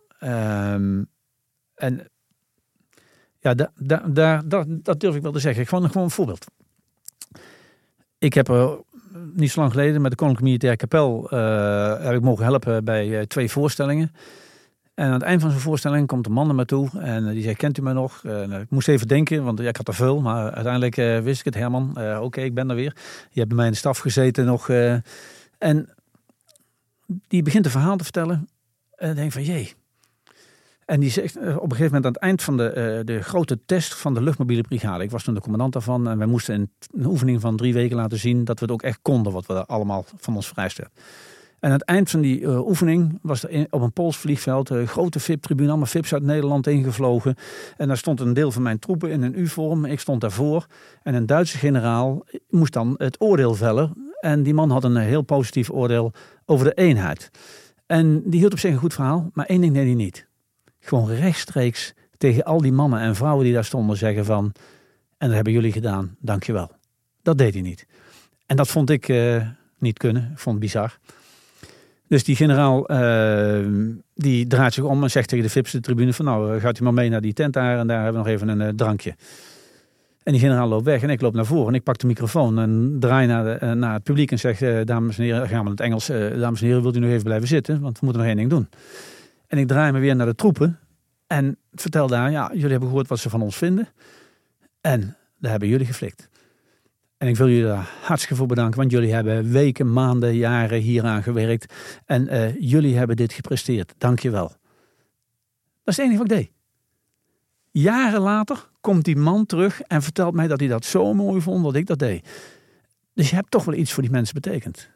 En ja, dat durf ik wel te zeggen. Gewoon een voorbeeld. Ik heb niet zo lang geleden met de Koninklijke Militaire Kapel heb ik mogen helpen bij 2 voorstellingen. En aan het eind van zo'n voorstelling komt een man naar me toe en die zei, kent u mij nog? Ik moest even denken, want ik had er veel, maar uiteindelijk wist ik het. Herman, oké, ik ben er weer. Je hebt bij mij in de staf gezeten nog. En die begint een verhaal te vertellen en ik denk van, jee. En die zegt op een gegeven moment aan het eind van de grote test van de luchtmobiele brigade. Ik was toen de commandant daarvan en wij moesten in een oefening van 3 weken laten zien dat we het ook echt konden, wat we allemaal van ons vereisten. En aan het eind van die oefening was er op een Pools vliegveld een grote VIP-tribune, allemaal VIP's uit Nederland ingevlogen. En daar stond een deel van mijn troepen in een U-vorm. Ik stond daarvoor. En een Duitse generaal moest dan het oordeel vellen. En die man had een heel positief oordeel over de eenheid. En die hield op zich een goed verhaal, maar 1 ding deed hij niet. Gewoon rechtstreeks tegen al die mannen en vrouwen die daar stonden zeggen van, en dat hebben jullie gedaan, dankjewel. Dat deed hij niet. En dat vond ik niet kunnen. Ik vond het bizar. Dus die generaal die draait zich om en zegt tegen de VIP's de tribune van, nou gaat u maar mee naar die tent daar en daar hebben we nog even een drankje. En die generaal loopt weg en ik loop naar voren en ik pak de microfoon en draai naar het publiek en zeg, dames en heren, gaan we in het Engels, dames en heren, wilt u nog even blijven zitten, want we moeten nog 1 ding doen. En ik draai me weer naar de troepen en vertel daar, ja, jullie hebben gehoord wat ze van ons vinden en daar hebben jullie geflikt. En ik wil jullie daar hartstikke voor bedanken, want jullie hebben weken, maanden, jaren hieraan gewerkt. En jullie hebben dit gepresteerd. Dank je wel. Dat is het enige wat ik deed. Jaren later komt die man terug en vertelt mij dat hij dat zo mooi vond dat ik dat deed. Dus je hebt toch wel iets voor die mensen betekend.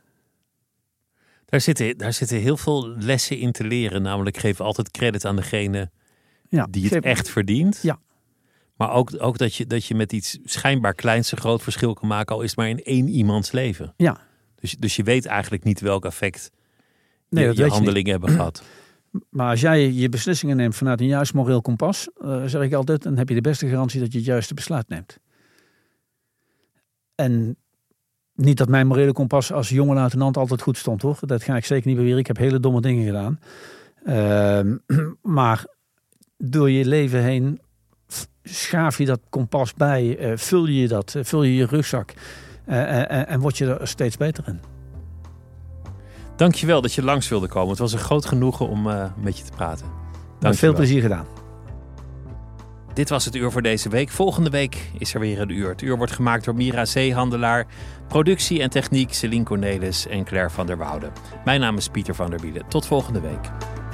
Daar zitten heel veel lessen in te leren. Namelijk geef altijd credit aan degene die het echt verdient. Ja. Maar ook dat je met iets schijnbaar kleins een groot verschil kan maken, al is het maar in 1 iemands leven. Ja. Dus je weet eigenlijk niet welk effect je handelingen hebben gehad. Maar als jij je beslissingen neemt vanuit een juist moreel kompas, zeg ik altijd, dan heb je de beste garantie dat je het juiste besluit neemt. En niet dat mijn morele kompas als jonge luitenant altijd goed stond, hoor. Dat ga ik zeker niet beweren. Ik heb hele domme dingen gedaan. Maar door je leven heen schaaf je dat kompas bij, vul je je rugzak en word je er steeds beter in. Dankjewel dat je langs wilde komen. Het was een groot genoegen om met je te praten. Met veel plezier gedaan. Dit was het uur voor deze week. Volgende week is er weer een uur. Het uur wordt gemaakt door Mira Zeehandelaar. Productie en techniek Celine Cornelis en Claire van der Woude. Mijn naam is Pieter van der Wielen. Tot volgende week.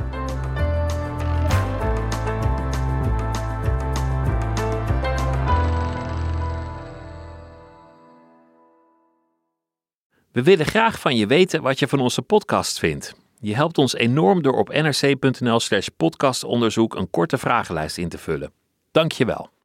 We willen graag van je weten wat je van onze podcast vindt. Je helpt ons enorm door op nrc.nl/podcastonderzoek een korte vragenlijst in te vullen. Dank je wel.